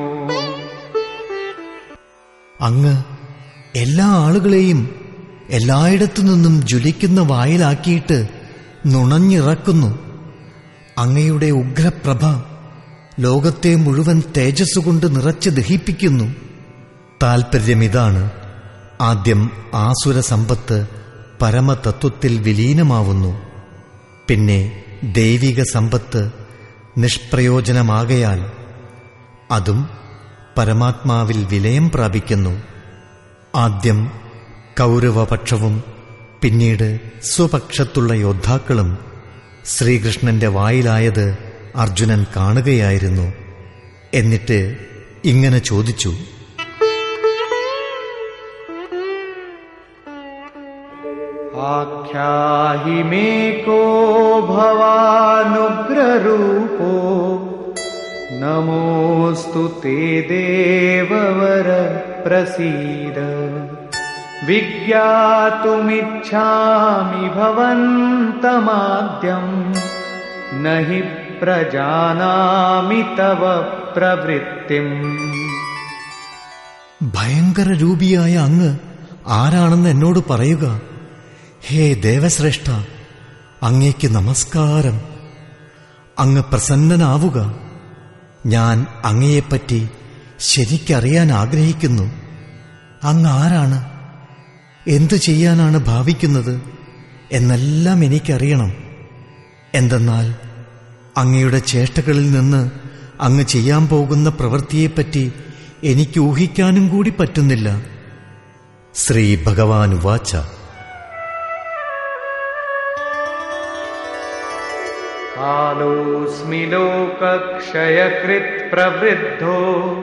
അങ്ങ് എല്ലാ ആളുകളെയും എല്ലായിടത്തു നിന്നും ജ്വലിക്കുന്ന വായിലാക്കിയിട്ട് നുണഞ്ഞിറക്കുന്നു. അങ്ങയുടെ ഉഗ്രപ്രഭ ലോകത്തെ മുഴുവൻ തേജസ്സുകൊണ്ട് നിറച്ച് ദഹിപ്പിക്കുന്നു. താൽപര്യമിതാണ്, ആദ്യം ആസുര സമ്പത്ത് പരമതത്വത്തിൽ വിലീനമാവുന്നു. പിന്നെ ദൈവിക സമ്പത്ത് നിഷ്പ്രയോജനമാകയാൽ അതും പരമാത്മാവിൽ വിലയം പ്രാപിക്കുന്നു. ആദ്യം കൗരവപക്ഷവും പിന്നീട് സ്വപക്ഷത്തുള്ള യോദ്ധാക്കളും ശ്രീകൃഷ്ണന്റെ വായിലായത് അർജുനൻ കാണുകയായിരുന്നു. എന്നിട്ട് ഇങ്ങനെ ചോദിച്ചു: ആഖ്യാഹി മേ കോ ഭവാനുഗ്രരൂപോ നമോസ്തു തേ ദേവവര പ്രസീദ. വിജ്ഞാതുമിച്ഛാമി ഭവന്തമാദ്യം നഹി പ്രജാനാമി തവ പ്രവൃത്തിം. ഭയങ്കര രൂപിയായ അങ്ങ് ആരാണെന്ന് എന്നോട് പറയുക. ഹേ ദേവശ്രേഷ്ഠ, അങ്ങേക്ക് നമസ്കാരം. അങ്ങ് പ്രസന്നനാവുക. ഞാൻ അങ്ങയെപ്പറ്റി ശരിക്കറിയാൻ ആഗ്രഹിക്കുന്നു. അങ്ങ് ആരാണ്, എന്തു ചെയ്യാനാണ് ഭാവിക്കുന്നത് എന്നെല്ലാം എനിക്കറിയണം. എന്തെന്നാൽ അങ്ങയുടെ ചേഷ്ടകളിൽ നിന്ന് അങ്ങ് ചെയ്യാൻ പോകുന്ന പ്രവൃത്തിയെപ്പറ്റി എനിക്ക് ഊഹിക്കാനും കൂടി പറ്റുന്നില്ല. ശ്രീ ഭഗവാൻ ഉവാച: കാലോസ്മി ലോകക്ഷയകൃത് പ്രവൃദ്ധോ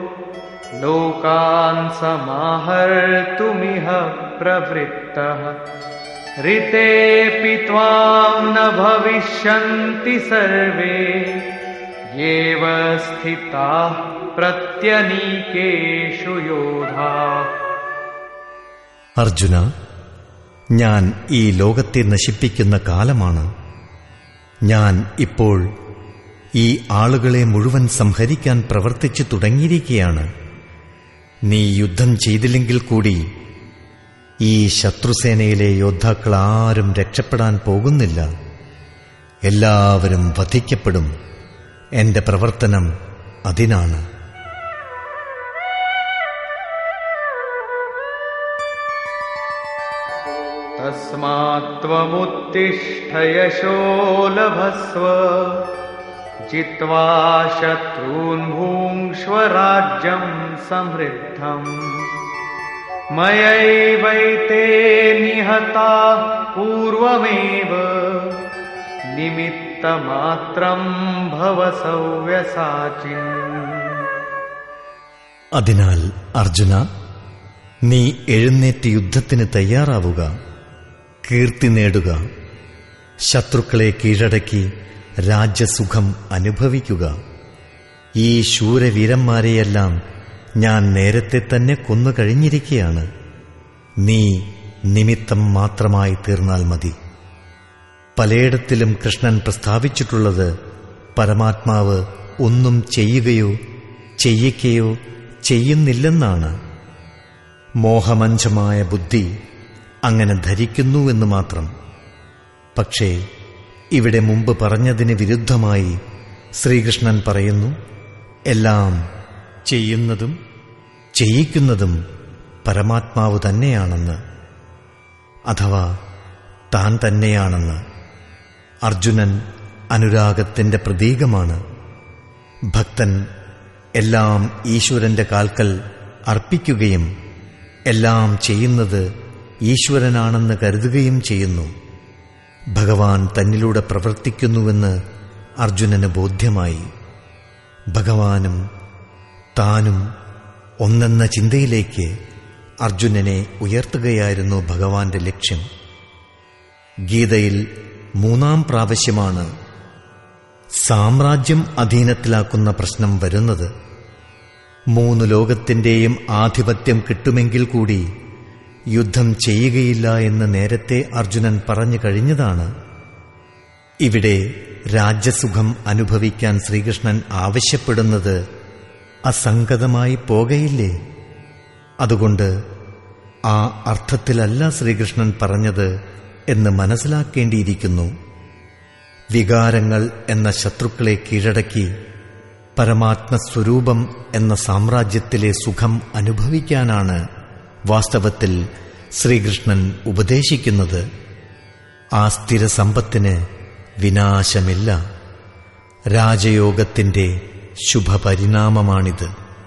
ലോകാൻ സമാഹർത്തുമിഹ പ്രവൃത്തഃ. ഋതേപി ത്വാം ന ഭവിഷ്യന്തി സർവേ യേവ സ്ഥിതാഃ പ്രത്യനീകേഷു യോധാഃ. അർജുന, ഞാൻ ഈ ലോകത്തെ നശിപ്പിക്കുന്ന കാലമാണ്. ഞാൻ ഇപ്പോൾ ഈ ആളുകളെ മുഴുവൻ സംഹരിക്കാൻ പ്രവർത്തിച്ചു തുടങ്ങിയിരിക്കുകയാണ്. നീ യുദ്ധം ചെയ്തില്ലെങ്കിൽ കൂടി ഈ ശത്രുസേനയിലെ യോദ്ധാക്കൾ ആരും രക്ഷപ്പെടാൻ പോകുന്നില്ല. എല്ലാവരും വധിക്കപ്പെടും. എന്റെ പ്രവർത്തനം അതിനാണ്. തസ്മാത് ത്വമുത്തിഷ്ഠ യശോ ലഭസ്വ ജിത്വാ ശത്രൂൻ ഭുങ്ക്ഷ്വ രാജ്യം സമൃദ്ധം. മയൈവൈതേ നിഹതാഃ പൂർവമേവ നിമിത്തമാത്രം ഭവ സവ്യസാചിൻ. അതിനാൽ അർജുന, നീ എഴുന്നേറ്റ് യുദ്ധത്തിന് തയ്യാറാവുക. കീർത്തി നേടുക. ശത്രുക്കളെ കീഴടക്കി രാജ്യസുഖം അനുഭവിക്കുക. ഈ ശൂരവീരന്മാരെയെല്ലാം ഞാൻ നേരത്തെ തന്നെ കൊന്നുകഴിഞ്ഞിരിക്കുകയാണ്. നീ നിമിത്തം മാത്രമായി തീർന്നാൽ മതി. പലയിടത്തിലും കൃഷ്ണൻ പ്രസ്താവിച്ചിട്ടുള്ളത് പരമാത്മാവ് ഒന്നും ചെയ്യുകയോ ചെയ്യിക്കുകയോ ചെയ്യുന്നില്ലെന്നാണ്. മോഹമഞ്ചമായ ബുദ്ധി അങ്ങനെ ധരിക്കുന്നുവെന്ന് മാത്രം. പക്ഷേ ഇവിടെ മുമ്പ് പറഞ്ഞതിന് വിരുദ്ധമായി ശ്രീകൃഷ്ണൻ പറയുന്നു, എല്ലാം ചെയ്യുന്നതും ചെയ്യിക്കുന്നതും പരമാത്മാവ് തന്നെയാണെന്ന്, അഥവാ താൻ തന്നെയാണെന്ന്. അർജുനൻ അനുരാഗത്തിന്റെ പ്രതീകമാണ്. ഭക്തൻ എല്ലാം ഈശ്വരന്റെ കാൽക്കൽ അർപ്പിക്കുകയും എല്ലാം ചെയ്യുന്നത് ഈശ്വരനാണെന്ന് കരുതുകയും ചെയ്യുന്നു. ഭഗവാൻ തന്നിലൂടെ പ്രവർത്തിക്കുന്നുവെന്ന് അർജുനന് ബോധ്യമായി. ഭഗവാനും താനും ഒന്നെന്ന ചിന്തയിലേക്ക് അർജുനനെ ഉയർത്തുകയായിരുന്നു ഭഗവാന്റെ ലക്ഷ്യം. ഗീതയിൽ 3-ാം പ്രാവശ്യമാണ് സാമ്രാജ്യം അധീനത്തിലാക്കുന്ന പ്രശ്നം വരുന്നത്. 3 ലോകത്തിന്റെയും ആധിപത്യം കിട്ടുമെങ്കിൽ കൂടി യുദ്ധം ചെയ്യുകയില്ല എന്ന് നേരത്തെ അർജുനൻ പറഞ്ഞു കഴിഞ്ഞതാണ്. ഇവിടെ രാജ്യസുഖം അനുഭവിക്കാൻ ശ്രീകൃഷ്ണൻ ആവശ്യപ്പെടുന്നത് അസംഗതമായി പോകയില്ലേ? അതുകൊണ്ട് ആ അർത്ഥത്തിലല്ല ശ്രീകൃഷ്ണൻ പറഞ്ഞത് എന്ന് മനസ്സിലാക്കേണ്ടിയിരിക്കുന്നു. വികാരങ്ങൾ എന്ന ശത്രുക്കളെ കീഴടക്കി പരമാത്മസ്വരൂപം എന്ന സാമ്രാജ്യത്തിലെ സുഖം അനുഭവിക്കാനാണ് വാസ്തവത്തിൽ ശ്രീകൃഷ്ണൻ ഉപദേശിക്കുന്നത്. ആ സ്ഥിരസമ്പത്തിന് വിനാശമില്ല. രാജയോഗത്തിന്റെ ശുഭപരിണാമമാണിത്.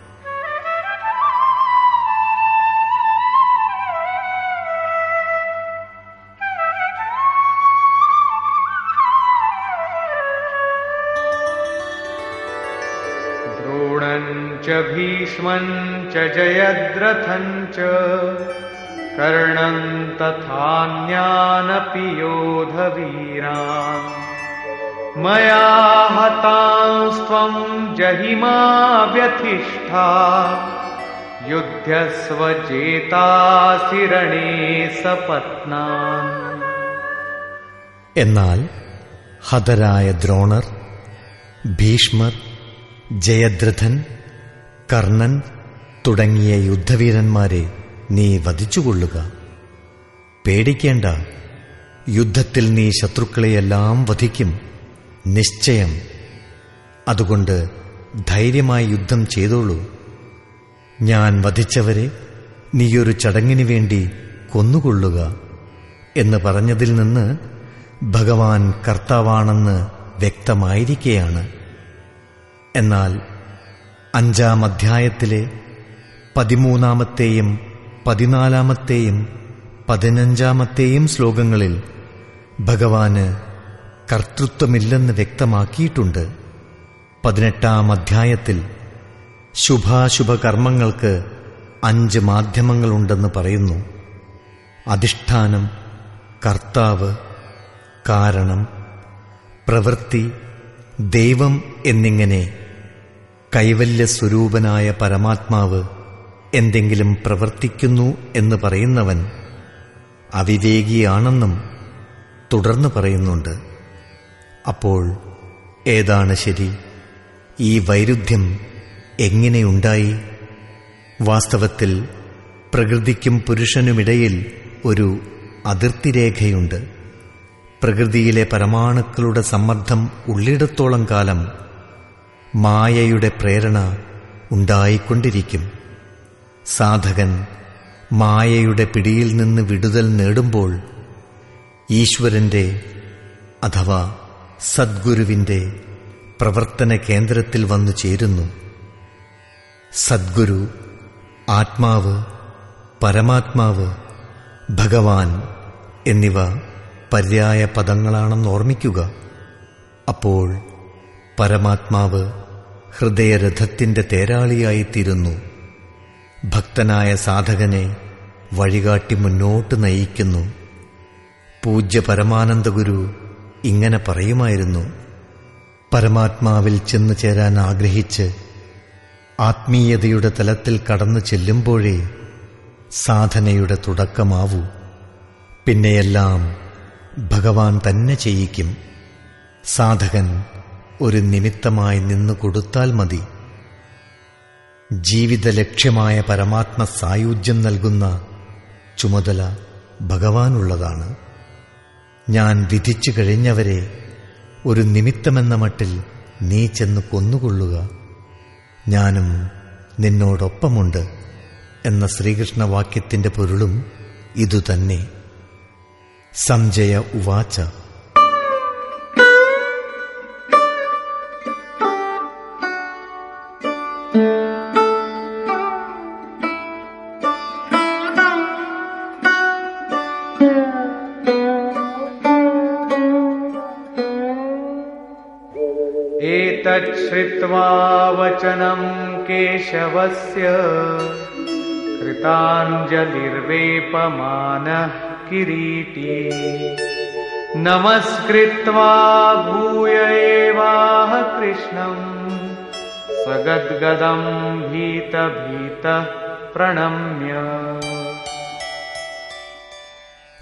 ദ്രോണഞ്ച ഭീഷ്മഞ്ച ജയദ്രഥഞ്ച കർണം തഥാന്യാനപി യോധവീരാൻ മയാ ഹതാംസ്ത്വം ജഹിമാ വ്യധിഷ്ഠാ യുദ്ധ്യസ്വ ചേതാസി രണേ സപത്നാൻ. എന്നാൽ ഹതരായ ദ്രോണർ, ഭീഷ്മർ, ജയദ്രഥൻ, കർണൻ തുടങ്ങിയ യുദ്ധവീരന്മാരെ നീ വധിച്ചുകൊള്ളുക. പേടിക്കേണ്ട, യുദ്ധത്തിൽ നീ ശത്രുക്കളെയെല്ലാം വധിക്കും, നിശ്ചയം. അതുകൊണ്ട് ധൈര്യമായി യുദ്ധം ചെയ്തോളൂ. ഞാൻ വധിച്ചവരെ നീയൊരു ചടങ്ങിനു വേണ്ടി കൊന്നുകൊള്ളുക എന്ന് പറഞ്ഞതിൽ നിന്ന് ഭഗവാൻ കർത്താവാണെന്ന് വ്യക്തമായിരിക്കെയാണ്. എന്നാൽ 5-ാം അധ്യായത്തിലെ 13-ാമത്തെയും 14-ാമത്തെയും 15-ാമത്തെയും ശ്ലോകങ്ങളിൽ ഭഗവാന് കർത്തൃത്വമില്ലെന്ന് വ്യക്തമാക്കിയിട്ടുണ്ട്. 18-ാം അധ്യായത്തിൽ ശുഭാശുഭ കർമ്മങ്ങൾക്ക് 5 മാധ്യമങ്ങളുണ്ടെന്ന് പറയുന്നു. അധിഷ്ഠാനം, കർത്താവ്, കാരണം, പ്രവൃത്തി, ദൈവം എന്നിങ്ങനെ കൈവല്യസ്വരൂപനായ പരമാത്മാവ് എന്തെങ്കിലും പ്രവർത്തിക്കുന്നു എന്ന് പറയുന്നവൻ അവിവേകിയാണെന്നും തുടർന്ന് പറയുന്നുണ്ട്. അപ്പോൾ ഏതാണ് ശരി? ഈ വൈരുദ്ധ്യം എങ്ങനെയുണ്ടായി? വാസ്തവത്തിൽ പ്രകൃതിക്കും പുരുഷനുമിടയിൽ ഒരു അതിർത്തിരേഖയുണ്ട്. പ്രകൃതിയിലെ പരമാണുക്കളുടെ സമ്മർദ്ദം ഉള്ളിടത്തോളം കാലം മായയുടെ പ്രേരണ ഉണ്ടായിക്കൊണ്ടിരിക്കും. സാധകൻ മായയുടെ പിടിയിൽ നിന്ന് വിടുതൽ നേടുമ്പോൾ ഈശ്വരന്റെ അഥവാ സദ്ഗുരുവിന്റെ പ്രവർത്തന കേന്ദ്രത്തിൽ വന്നു ചേരുന്നു. സദ്ഗുരു, ആത്മാവ്, പരമാത്മാവ്, ഭഗവാൻ എന്നിവ പര്യായ പദങ്ങളാണെന്ന് ഓർമ്മിക്കുക. അപ്പോൾ പരമാത്മാവ് ഹൃദയരഥത്തിന്റെ തേരാളിയായിത്തീരുന്നു. ഭക്തനായ സാധകനെ വഴികാട്ടി മുന്നോട്ട് നയിക്കുന്നു. പൂജ്യ പരമാനന്ദ ഗുരു ഇങ്ങനെ പറയുമായിരുന്നു: പരമാത്മാവിൽ ചെന്നു ചേരാൻ ആഗ്രഹിച്ച് ആത്മീയതയുടെ തലത്തിൽ കടന്നു ചെല്ലുമ്പോഴേ സാധനയുടെ തുടക്കമാവൂ. പിന്നെയെല്ലാം ഭഗവാൻ തന്നെ ചെയ്യിക്കും. സാധകൻ ഒരു നിമിത്തമായി നിന്നു കൊടുത്താൽ മതി. ജീവിത ലക്ഷ്യമായ പരമാത്മ സായുജ്യം നൽകുന്ന ചുമതല ഭഗവാനുള്ളതാണ്. ഞാൻ വിധിച്ചു കഴിഞ്ഞവരെ ഒരു നിമിത്തമെന്ന മട്ടിൽ നീ ചെന്ന് കൊന്നുകൊള്ളുക, ഞാനും നിന്നോടൊപ്പമുണ്ട് എന്ന ശ്രീകൃഷ്ണവാക്യത്തിന്റെ പൊരുളും ഇതുതന്നെ. സംജയ ഉവാച: एतच्छ्रुत्वा वचनं केशवस्य कृताञ्जलिर्वेपमानः किरीटी नमस्कृत्वा भूय एवाह कृष्णं सगद्गदं भीतभीतः प्रणम्य.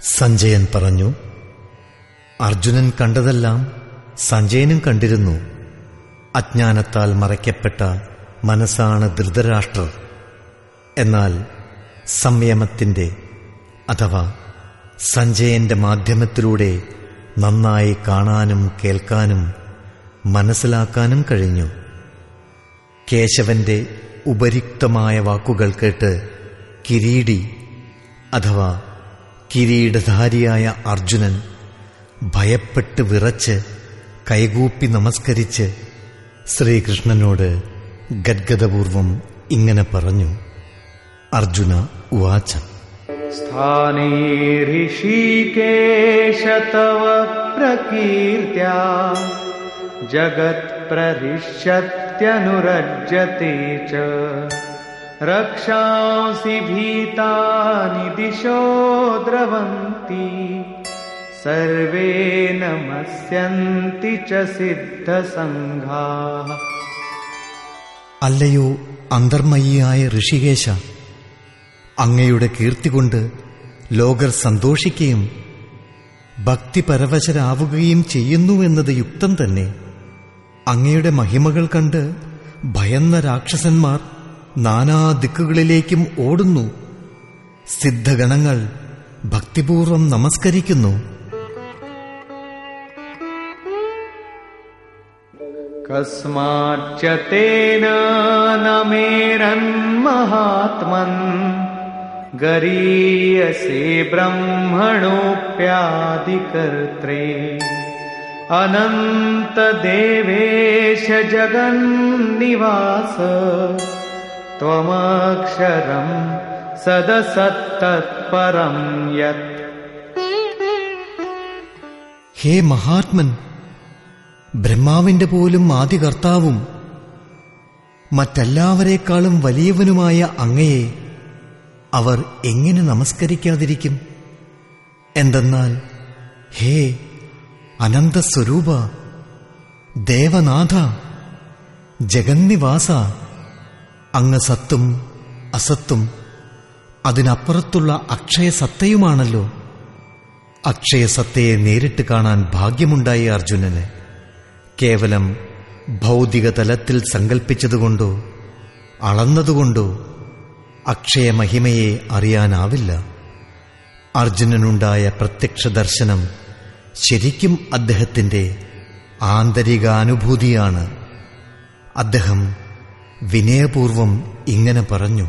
സഞ്ജയൻ പറഞ്ഞു, അർജുനൻ കണ്ടതെല്ലാം സഞ്ജയനും കണ്ടിരുന്നു. അജ്ഞാനത്താൽ മറയ്ക്കപ്പെട്ട മനസ്സാണ് ധൃതരാഷ്ട്രർ. എന്നാൽ സംയമത്തിന്റെ അഥവാ സഞ്ജയന്റെ മാധ്യമത്തിലൂടെ നന്നായി കാണാനും കേൾക്കാനും മനസ്സിലാക്കാനും കഴിഞ്ഞു. കേശവന്റെ ഉപരിക്തമായ വാക്കുകൾ കേട്ട് കിരീടി അഥവാ കിരീടധാരിയായ അർജുനൻ ഭയപ്പെട്ട് വിറച്ച് കൈകൂപ്പി നമസ്കരിച്ച് ശ്രീകൃഷ്ണനോട് ഗദ്ഗദപൂർവം ഇങ്ങനെ പറഞ്ഞു. അർജുന ഉവാച: സ്ഥാനേ ഋഷികേശ തവ പ്രകീർത്യാ ജഗത് പ്രഹൃഷ്യത്യനുരജ്യത്തെ ച രക്ഷാംസി ഭീതാനി ദിശോ ദ്രവന്തി സർവേ നമസ്യന്തി ച സിദ്ധസംഘാഃ. അല്ലയോ അന്തർമയിയായ ഋഷികേശ, അങ്ങയുടെ കീർത്തി കൊണ്ട് ലോകർ സന്തോഷിക്കുകയും ഭക്തിപരവശരാവുകയും ചെയ്യുന്നുവെന്നത് യുക്തം തന്നെ. അങ്ങയുടെ മഹിമകൾ കണ്ട് ഭയന്ന രാക്ഷസന്മാർ നാനാ ദിക്കുകളിലേക്കും ഓടുന്നു. സിദ്ധഗണങ്ങൾ ഭക്തിപൂർവം നമസ്കരിക്കുന്നു. കസ്മാച്ച തേന നമേരന്മഹാത്മൻ ഗരീയസേ ബ്രഹ്മണോപ്യാദികർത്രേ അനന്തദേവേശ ജഗന്നിവാസ ത്വമക്ഷരം സദസത്തത്പരം യത്. ഹേ മഹാത്മൻ, ബ്രഹ്മാവിന്റെ പോലും ആദികർത്താവും മറ്റെല്ലാവരെക്കാളും വലിയവനുമായ അങ്ങയെ അവർ എങ്ങനെ നമസ്കരിക്കാതിരിക്കും? എന്തെന്നാൽ ഹേ അനന്തസ്വരൂപ, ദേവനാഥ, ജഗന്നിവാസ, അങ്ങ് സത്തും അസത്തും അതിനപ്പുറത്തുള്ള അക്ഷയസത്തയുമാണല്ലോ. അക്ഷയസത്തയെ നേരിട്ട് കാണാൻ ഭാഗ്യമുണ്ടായി അർജുനന്. കേവലം ഭൗതിക തലത്തിൽ സങ്കൽപ്പിച്ചതുകൊണ്ടോ അളന്നതുകൊണ്ടോ അക്ഷയമഹിമയെ അറിയാനാവില്ല. അർജുനനുണ്ടായ പ്രത്യക്ഷ ദർശനം ശരിക്കും അദ്ദേഹത്തിന്റെ ആന്തരികാനുഭൂതിയാണ്. അദ്ദേഹം വിനയപൂർവം ഇങ്ങനെ പറഞ്ഞു: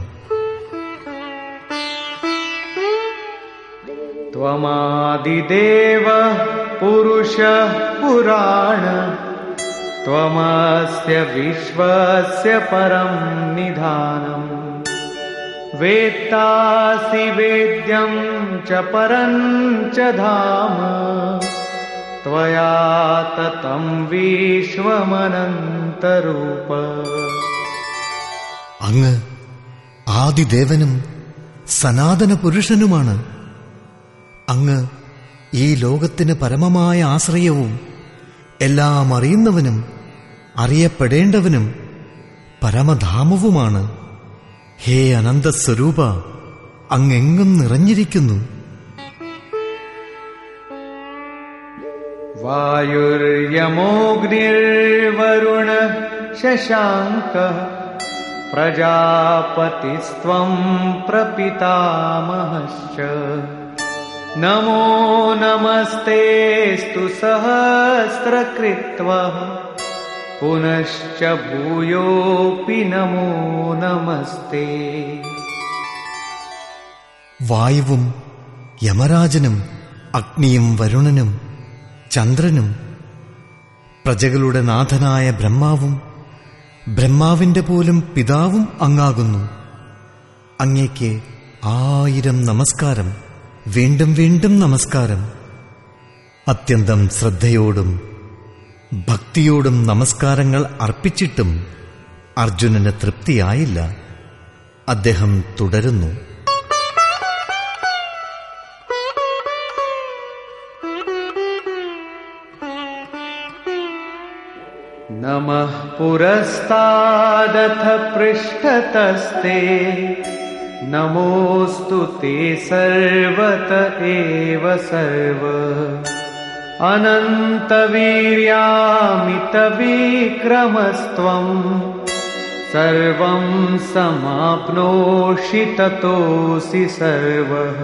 ത്വമാദിദേവ പുരുഷ പുരാണ ത്വമസ്യ വിശ്വസ്യ പരം നിധാനം വേത്താസി വേദ്യം ച പരം ച ധാമ ത്വയാ തതം വിശ്വമനന്തരൂപ. അങ്ങ് ആദിദേവനും സനാതന പുരുഷനുമാണ്. അങ്ങ് ഈ ലോകത്തിന് പരമമായ ആശ്രയവും എല്ലാം അറിയുന്നവനും അറിയപ്പെടേണ്ടവനും പരമധാമവുമാണ്. ഹേ അനന്തസ്വരൂപ, അങ്ങെങ്ങും നിറഞ്ഞിരിക്കുന്നു. വായുര്യമോഗ്നിർവരുണ ശശാങ്ക പ്രജാപതിസ്ത്വം പ്രപിതാമഹശ്ച നമോ നമസ്തേസ്തു സഹസ്രകൃത്വഃ പുനശ്ച ഭൂയോപി നമോ നമസ്തേ. വായുവും യമരാജനും അഗ്നിയും വരുണനും ചന്ദ്രനും പ്രജകളുടെ നാഥനായ ബ്രഹ്മാവും ബ്രഹ്മാവിന്റെ പോലും പിതാവും അങ്ങാകുന്നു. അങ്ങേക്ക് 1000 നമസ്കാരം, വീണ്ടും വീണ്ടും നമസ്കാരം. അത്യന്തം ശ്രദ്ധയോടും ഭക്തിയോടും നമസ്കാരങ്ങൾ അർപ്പിച്ചിട്ടും അർജുനന് തൃപ്തിയായില്ല. അദ്ദേഹം തുടരുന്നു: നമഃ പുരസ്താദഥ പൃഷ്ഠതസ്തേ नमोऽस्तु ते सर्वत एव सर्व अनन्तवीर्यामितविक्रमस्त्वम् सर्वं समाप्नोषि ततोऽसि सर्वः.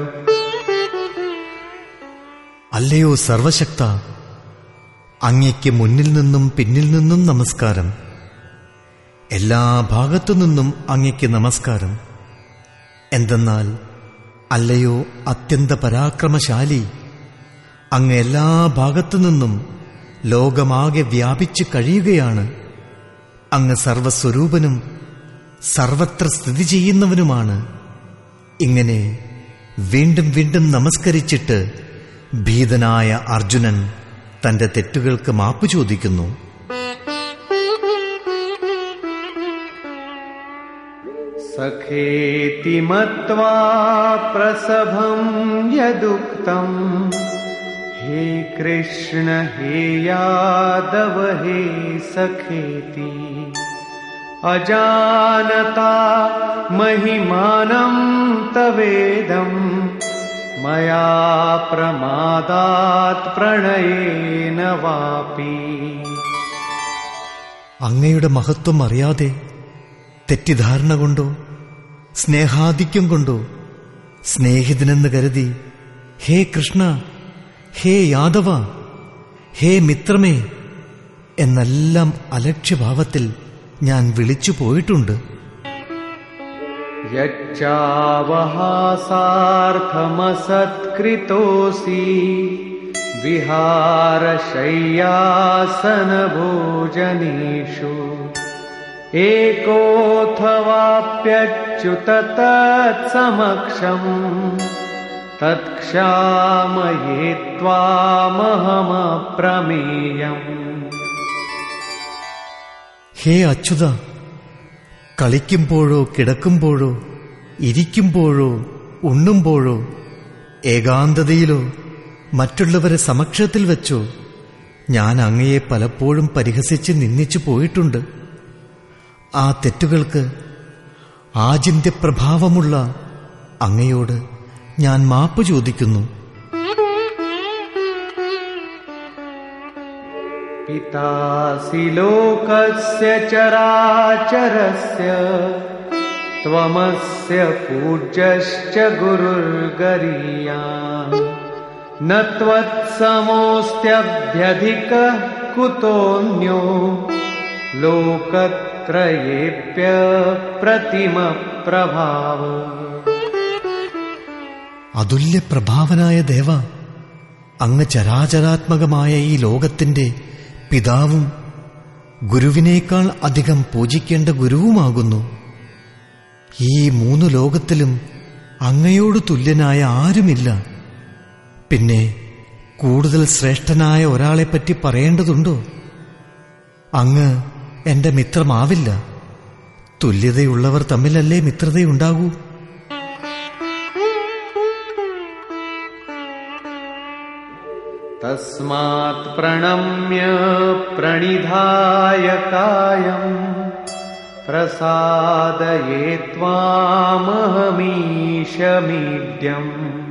അല്ലയോ സർവശക്ത, അങ്ങയ്ക്ക് മുന്നിൽ നിന്നും പിന്നിൽ നിന്നും നമസ്കാരം, എല്ലാ ഭാഗത്തു നിന്നും അങ്ങയ്ക്ക് നമസ്കാരം. എന്തെന്നാൽ അല്ലയോ അത്യന്ത പരാക്രമശാലി, അങ്ങ് എല്ലാ ഭാഗത്തു നിന്നും ലോകമാകെ വ്യാപിച്ചു കഴിയുകയാണ്. അങ്ങ് സർവസ്വരൂപനും സർവത്ര സ്ഥിതി ചെയ്യുന്നവനുമാണ്. ഇങ്ങനെ വീണ്ടും വീണ്ടും നമസ്കരിച്ചിട്ട് ഭീതനായ അർജുനൻ തന്റെ തെറ്റുകൾക്ക് മാപ്പ് ചോദിക്കുന്നു. സഖേതി മത്വാ പ്രസഭം യദുക്തം ഹേ കൃഷ്ണ ഹേ യാദവ ഹേ സഖേതി അജാനതാ മഹിമാനം തവേദം മയാ പ്രമാദാത് പ്രണയേന വാപി. അങ്ങയുടെ മഹത്വം അറിയാതെ തെറ്റിദ്ധാരണ കൊണ്ടോ സ്നേഹാധിക്യം കൊണ്ടോ സ്നേഹിതനെന്ന് കരുതി ഹേ കൃഷ്ണ, ഹേ യാദവ, ഹേ മിത്രമേ എന്നെല്ലാം അലക്ഷ്യഭാവത്തിൽ ഞാൻ വിളിച്ചു പോയിട്ടുണ്ട്. യച്ചാവഹാസാർത്ഥമസത്കൃതോസി വിഹാരശയ്യാസനഭോജനേഷു ഏകോऽഥവാപ്യച്യുത തത്സമക്ഷം തത്ക്ഷാമയേ ത്വാമഹമപ്രമേയം. ഹേ അച്യുത, കളിക്കുമ്പോഴോ കിടക്കുമ്പോഴോ ഇരിക്കുമ്പോഴോ ഉണ്ണുമ്പോഴോ ഏകാന്തതയിലോ മറ്റുള്ളവരെ സമക്ഷത്തിൽ വെച്ചോ ഞാൻ അങ്ങയെ പലപ്പോഴും പരിഹസിച്ച് നിന്ദിച്ചു പോയിട്ടുണ്ട്. ആ തെറ്റുകൾക്ക് ആചിന്ത്യപ്രഭാവമുള്ള അങ്ങയോട് ഞാൻ മാപ്പ് ചോദിക്കുന്നു. പിതാസി ലോകസ്യ ചരാചരസ്യ ത്വമസ്യ പൂജ്യശ്ച ഗുരുർഗരീയാൻ ന ത്വത്സമോസ്ത്യഭ്യധികഃ കുതോന്യോ ലോകത്രയേപ്യ പ്രതിമ പ്രഭാവ. അതുല്യപ്രഭാവനായ ദേവ, അങ്ങ് ചരാചരാത്മകമായ ഈ ലോകത്തിന്റെ പിതാവും ഗുരുവിനേക്കാൾ അധികം പൂജിക്കേണ്ട ഗുരുവുമാകുന്നു. ഈ 3 ലോകത്തിലും അങ്ങയോട് തുല്യനായ ആരുമില്ല. പിന്നെ കൂടുതൽ ശ്രേഷ്ഠനായ ഒരാളെപ്പറ്റി പറയേണ്ടതുണ്ടോ? അങ്ങ് എന്റെ മിത്രമാവില്ല. തുല്യതയുള്ളവർ തമ്മിലല്ലേ മിത്രതയുണ്ടാകൂ? തസ്മാത് പ്രണമ്യ പ്രണിധായ കായം പ്രസാദയേ ത്വാമഹമീശമീഡ്യം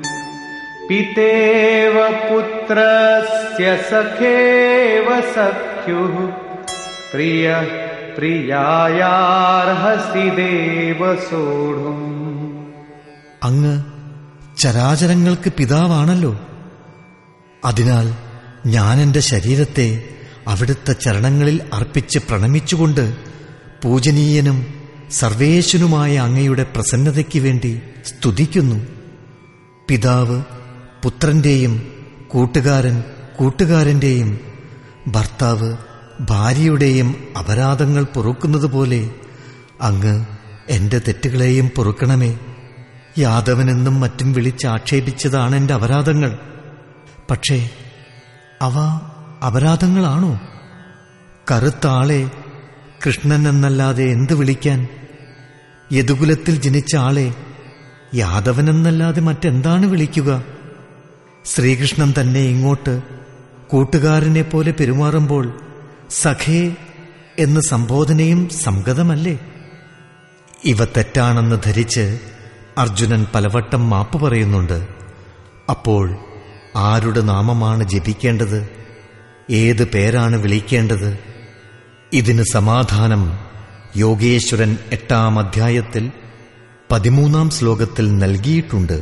പിതേവ പുത്രസ്യ സഖേവ സഖ്യുഃ പ്രിയഃ പ്രിയായാർഹസി ദേവ സോഢും. അങ്ങ് ചരാചരങ്ങൾക്ക് പിതാവാണല്ലോ. അതിനാൽ ഞാൻ എന്റെ ശരീരത്തെ അവിടുത്തെ ചരണങ്ങളിൽ അർപ്പിച്ച് പ്രണമിച്ചുകൊണ്ട് പൂജനീയനും സർവേശ്വനുമായ അങ്ങയുടെ പ്രസന്നതയ്ക്ക് വേണ്ടി സ്തുതിക്കുന്നു. പിതാവ് പുത്രന്റെയും കൂട്ടുകാരൻ കൂട്ടുകാരന്റെയും ഭർത്താവ് ഭാര്യയുടെയും അപരാധങ്ങൾ പൊറുക്കുന്നതുപോലെ അങ്ങ് എന്റെ തെറ്റുകളെയും പൊറുക്കണമേ. യാദവനെന്നും മറ്റും വിളിച്ചാക്ഷേപിച്ചതാണ് എന്റെ അപരാധങ്ങൾ. പക്ഷേ അവ അപരാധങ്ങളാണോ? കറുത്ത ആളെ കൃഷ്ണൻ എന്നല്ലാതെ എന്ത് വിളിക്കാൻ? യദുകുലത്തിൽ ജനിച്ച ആളെ യാദവനെന്നല്ലാതെ മറ്റെന്താണ് വിളിക്കുക? ശ്രീകൃഷ്ണൻ തന്നെ ഇങ്ങോട്ട് കൂട്ടുകാരനെ പോലെ പെരുമാറുമ്പോൾ സഖേ എന്ന സംബോധനയും സംഗതമല്ലേ? ഇവ തെറ്റാണെന്ന് ധരിച്ച് അർജുനൻ പലവട്ടം മാപ്പ് പറയുന്നുണ്ട്. അപ്പോൾ ആരുടെ നാമമാണ് ജപിക്കേണ്ടത്? ഏത് പേരാണ് വിളിക്കേണ്ടത്? ഇതിന് സമാധാനം യോഗേശ്വരൻ 8-ാം അധ്യായത്തിൽ 13-ാം ശ്ലോകത്തിൽ നൽകിയിട്ടുണ്ട്.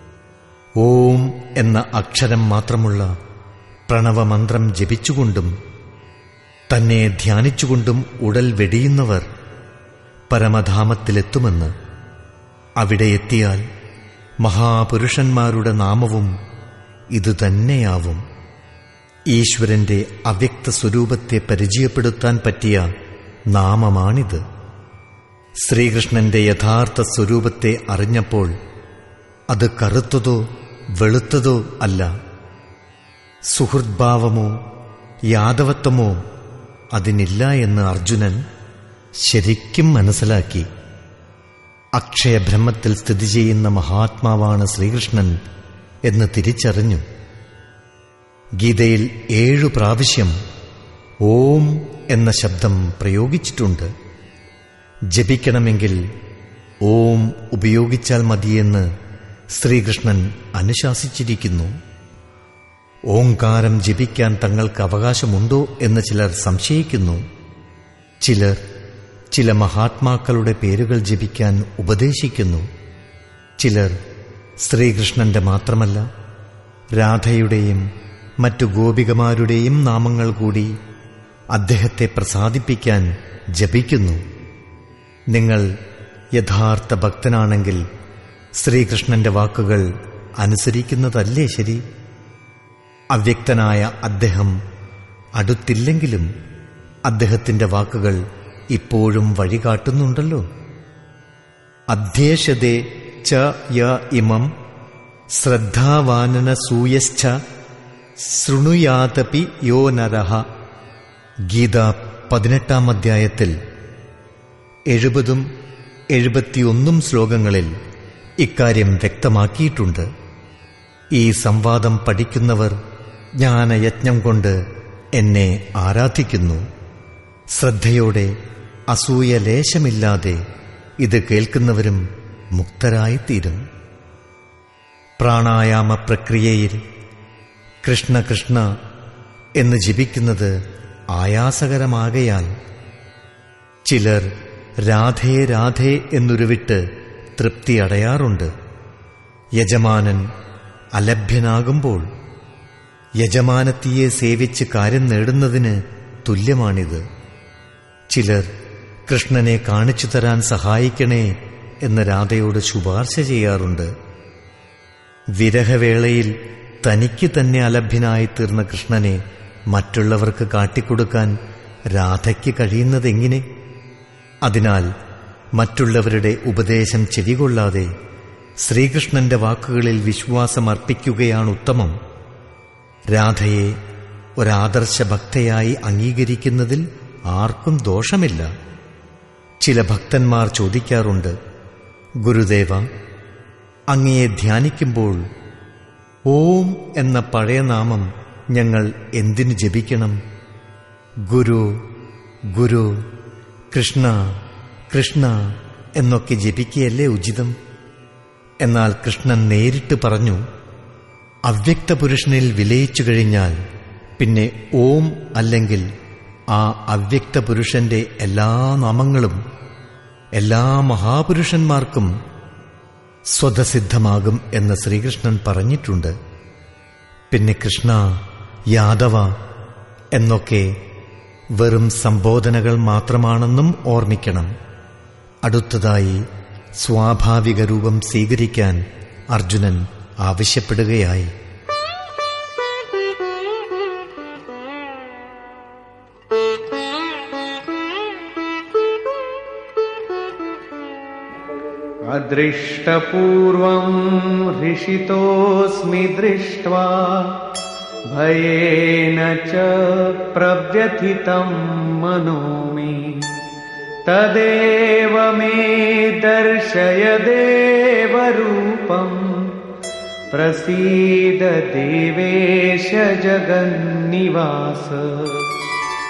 ഓം എന്ന അക്ഷരം മാത്രമുള്ള പ്രണവമന്ത്രം ജപിച്ചുകൊണ്ടും തന്നെ ധ്യാനിച്ചുകൊണ്ടും ഉടൽ വെടിയുന്നവർ പരമധാമത്തിലെത്തുമെന്ന്. അവിടെ എത്തിയാൽ മഹാപുരുഷന്മാരുടെ നാമവും ഇതുതന്നെയാവും. ഈശ്വരന്റെ അവ്യക്ത സ്വരൂപത്തെ പരിചയപ്പെടുത്താൻ പറ്റിയ നാമമാണിത്. ശ്രീകൃഷ്ണന്റെ യഥാർത്ഥ സ്വരൂപത്തെ അറിഞ്ഞപ്പോൾ അത് കറുത്തതോ വെളുത്തതോ അല്ല, സുഹൃദ്ഭാവമോ യാദവത്വമോ അതിനില്ല എന്ന് അർജുനൻ ശരിക്കും മനസ്സിലാക്കി. അക്ഷയബ്രഹ്മത്തിൽ സ്ഥിതി ചെയ്യുന്ന മഹാത്മാവാണ് ശ്രീകൃഷ്ണൻ എന്ന് തിരിച്ചറിഞ്ഞു. ഗീതയിൽ 7 പ്രാവശ്യം ഓം എന്ന ശബ്ദം പ്രയോഗിച്ചിട്ടുണ്ട്. ജപിക്കണമെങ്കിൽ ഓം ഉപയോഗിച്ചാൽ മതിയെന്ന് ശ്രീകൃഷ്ണൻ അനുശാസിച്ചിരിക്കുന്നു. ഓംകാരം ജപിക്കാൻ തങ്ങൾക്ക് അവകാശമുണ്ടോ എന്ന് ചിലർ സംശയിക്കുന്നു. ചിലർ ചില മഹാത്മാക്കളുടെ പേരുകൾ ജപിക്കാൻ ഉപദേശിക്കുന്നു. ചിലർ ശ്രീകൃഷ്ണന്റെ മാത്രമല്ല രാധയുടെയും മറ്റു ഗോപികമാരുടെയും നാമങ്ങൾ കൂടി അദ്ദേഹത്തെ പ്രസാദിപ്പിക്കാൻ ജപിക്കുന്നു. നിങ്ങൾ യഥാർത്ഥ ഭക്തനാണെങ്കിൽ ശ്രീകൃഷ്ണന്റെ വാക്കുകൾ അനുസരിക്കുന്നതല്ലേ ശരി? അവ്യക്തനായ അദ്ദേഹം അടുത്തില്ലെങ്കിലും അദ്ദേഹത്തിന്റെ വാക്കുകൾ ഇപ്പോഴും വഴികാട്ടുന്നുണ്ടല്ലോ. അധ്യേഷതേ ച യ ഇമം ശ്രദ്ധാവാനനസൂയശ്ച ശൃണുയാതപി യോ നരഃ. ഗീത 18-ാം അധ്യായത്തിൽ 70-71 ശ്ലോകങ്ങളിൽ ഇക്കാര്യം വ്യക്തമാക്കിയിട്ടുണ്ട്. ഈ സംവാദം പഠിക്കുന്നവർ ജ്ഞാനയജ്ഞം കൊണ്ട് എന്നെ ആരാധിക്കുന്നു. ശ്രദ്ധയോടെ അസൂയലേശമില്ലാതെ ഇത് കേൾക്കുന്നവരും മുക്തരായിത്തീരും. പ്രാണായാമ പ്രക്രിയയിൽ കൃഷ്ണ കൃഷ്ണ എന്ന് ജപിക്കുന്നത് ആയാസകരമാകയാൽ ചിലർ രാധേ രാധേ എന്നുരുവിട്ട് തൃപ്തി അടയാറുണ്ട്. യജമാനൻ അലഭ്യനാകുമ്പോൾ യജമാനത്തിയെ സേവിച്ച് കാര്യം നേടുന്നതിന് തുല്യമാണിത്. ചിലർ കൃഷ്ണനെ കാണിച്ചു തരാൻ സഹായിക്കണേ എന്ന് രാധയോട് ശുപാർശ ചെയ്യാറുണ്ട്. വിരഹവേളയിൽ തനിക്ക് തന്നെ അലഭ്യനായിത്തീർന്ന കൃഷ്ണനെ മറ്റുള്ളവർക്ക് കാട്ടിക്കൊടുക്കാൻ രാധയ്ക്ക് കഴിയുന്നതെങ്ങനെ? അതിനാൽ മറ്റുള്ളവരുടെ ഉപദേശം ചെവികൊള്ളാതെ ശ്രീകൃഷ്ണന്റെ വാക്കുകളിൽ വിശ്വാസമർപ്പിക്കുകയാണ് ഉത്തമം. രാധയെ ഒരാദർശ ഭക്തയായി അംഗീകരിക്കുന്നതിൽ ആർക്കും ദോഷമില്ല. ചില ഭക്തന്മാർ ചോദിക്കാറുണ്ട്, ഗുരുദേവ, അങ്ങയെ ധ്യാനിക്കുമ്പോൾ ഓം എന്ന പഴയ നാമം ഞങ്ങൾ എന്തിനു ജപിക്കണം? ഗുരു ഗുരു, കൃഷ്ണ കൃഷ്ണ എന്നൊക്കെ ജപിക്കുകയല്ലേ ഉചിതം? എന്നാൽ കൃഷ്ണൻ നേരിട്ട് പറഞ്ഞു, അവ്യക്ത പുരുഷനിൽ വിലയിച്ചു കഴിഞ്ഞാൽ പിന്നെ ഓം അല്ലെങ്കിൽ ആ അവ്യക്ത പുരുഷന്റെ എല്ലാ നാമങ്ങളും എല്ലാ മഹാപുരുഷന്മാർക്കും സ്വതസിദ്ധമാകും എന്ന് ശ്രീകൃഷ്ണൻ പറഞ്ഞിട്ടുണ്ട്. പിന്നെ കൃഷ്ണ, യാദവ എന്നൊക്കെ വെറും സംബോധനകൾ മാത്രമാണെന്നും ഓർമ്മിക്കണം. അടുത്തതായി സ്വാഭാവിക രൂപം സ്വീകരിക്കാൻ അർജുനൻ ആവശ്യപ്പെടുകയായി. അദൃഷ്ടപൂർവം ഹൃഷിതോസ്മി ദൃഷ്ട്വാ ഭയേന ച പ്രവ്യഥിതം മനോ മേ തദേവ മേ ദർശയ ദേവരൂപം പ്രസീദ ദേവേശ ജഗന്നിവാസ.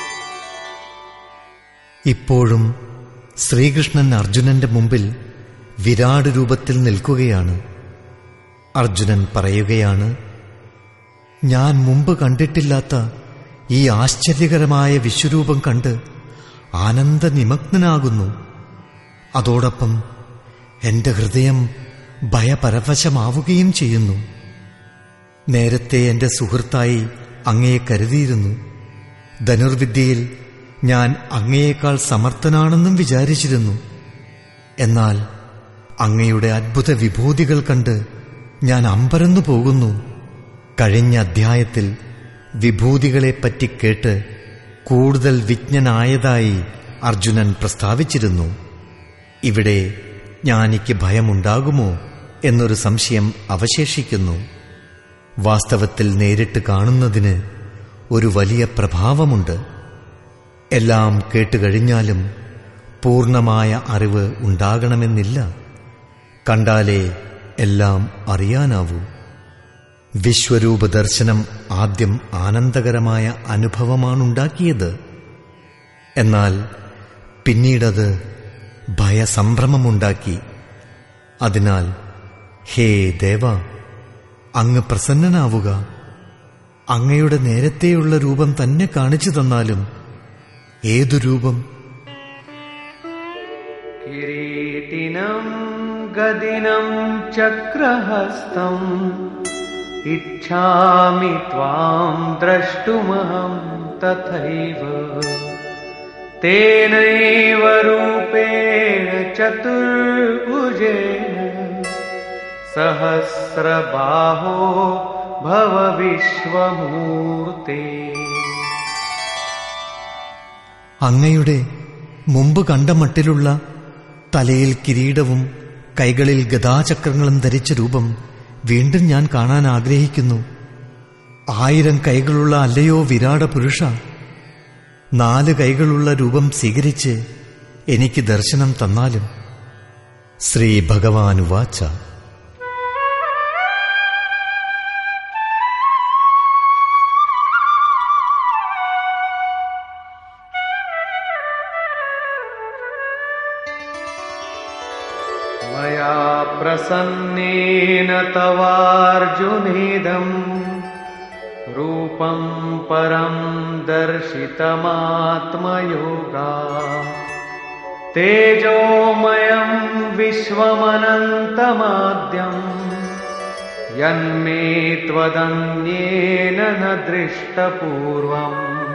ഇപ്പോഴും ശ്രീകൃഷ്ണൻ അർജുനന്റെ മുമ്പിൽ വിരാട് രൂപത്തിൽ നിൽക്കുകയാണ്. അർജുനൻ പറയുകയാണ്, ഞാൻ മുമ്പ് കണ്ടിട്ടില്ലാത്ത ഈ ആശ്ചര്യകരമായ വിശ്വരൂപം കണ്ട് ആനന്ദനിമഗ്നനാകുന്നു. അതോടൊപ്പം എന്റെ ഹൃദയം ഭയപരവശമാവുകയും ചെയ്യുന്നു. നേരത്തെ എന്റെ സുഹൃത്തായി അങ്ങയെ കരുതിയിരുന്നു. ധനുർവിദ്യയിൽ ഞാൻ അങ്ങയേക്കാൾ സമർത്ഥനാണെന്നും വിചാരിച്ചിരുന്നു. എന്നാൽ അങ്ങയുടെ അദ്ഭുത വിഭൂതികൾ കണ്ട് ഞാൻ അമ്പരന്നു പോകുന്നു. കഴിഞ്ഞ അധ്യായത്തിൽ വിഭൂതികളെപ്പറ്റി കേട്ട് കൂടുതൽ വിജ്ഞനായതായി അർജുനൻ പ്രസ്താവിച്ചിരുന്നു. ഇവിടെ ജ്ഞാനിക്ക് ഭയമുണ്ടാകുമോ എന്നൊരു സംശയം അവശേഷിക്കുന്നു. വാസ്തവത്തിൽ നേരിട്ട് കാണുന്നതിന് ഒരു വലിയ പ്രഭാവമുണ്ട്. എല്ലാം കേട്ടുകഴിഞ്ഞാലും പൂർണ്ണമായ അറിവ് ഉണ്ടാകണമെന്നില്ല. കണ്ടാലേ എല്ലാം അറിയാനാവൂ. വിശ്വരൂപ ദർശനം ആദ്യം ആനന്ദകരമായ അനുഭവമാണുണ്ടാക്കിയത്. എന്നാൽ പിന്നീടത് ഭയസംഭ്രമമുണ്ടാക്കി. അതിനാൽ ഹേ ദേവ, അങ്ങ് പ്രസന്നനാവുക. അങ്ങയുടെ നേരത്തെയുള്ള രൂപം തന്നെ കാണിച്ചു തന്നാലും. ഏതു രൂപം? കിരീടിനം ഗദിനം ചക്രഹസ്തം ഇച്ഛാമി ത്വാം ദ്രഷ്ടുമഹം തഥൈവ തേനൈവ രൂപേണ ചതുർഭുജേന സഹസ്രബാഹോ ഭവ വിശ്വമൂർത്തേ. അങ്ങയുടെ മുമ്പ് കണ്ട മട്ടിലുള്ള തലയിൽ കിരീടവും കൈകളിൽ ഗദാചക്രങ്ങളും ധരിച്ച രൂപം വീണ്ടും ഞാൻ കാണാൻ ആഗ്രഹിക്കുന്നു. 1000 കൈകളുള്ള അല്ലയോ വിരാട പുരുഷ, 4 കൈകളുള്ള രൂപം സ്വീകരിച്ച് എനിക്ക് ദർശനം തന്നാലും. ശ്രീ ഭഗവാനുവാച. മയാ പ്രസന്നേന തവാർജുനേദം രൂപം പരം ദർശിതമാത്മയോഗാ തേജോമയം വിശ്വമനന്തമാദ്യം യന്മേ ത്വദന്യേന ന ദൃഷ്ടപൂർവം.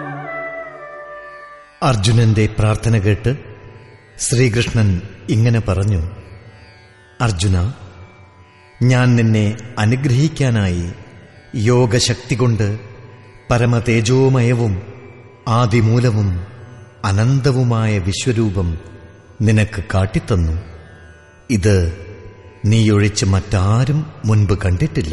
അർജുനന്റെ പ്രാർത്ഥന കേട്ട് ശ്രീകൃഷ്ണൻ ഇങ്ങനെ പറഞ്ഞു, അർജുന, ഞാൻ നിന്നെ അനുഗ്രഹിക്കാനായി യോഗശക്തി കൊണ്ട് പരമതേജോമയവും ആദിമൂലവും അനന്തവുമായ വിശ്വരൂപം നിനക്ക് കാട്ടിത്തന്നു. ഇത് നീയൊഴിച്ച് മറ്റാരും മുൻപ് കണ്ടിട്ടില്ല.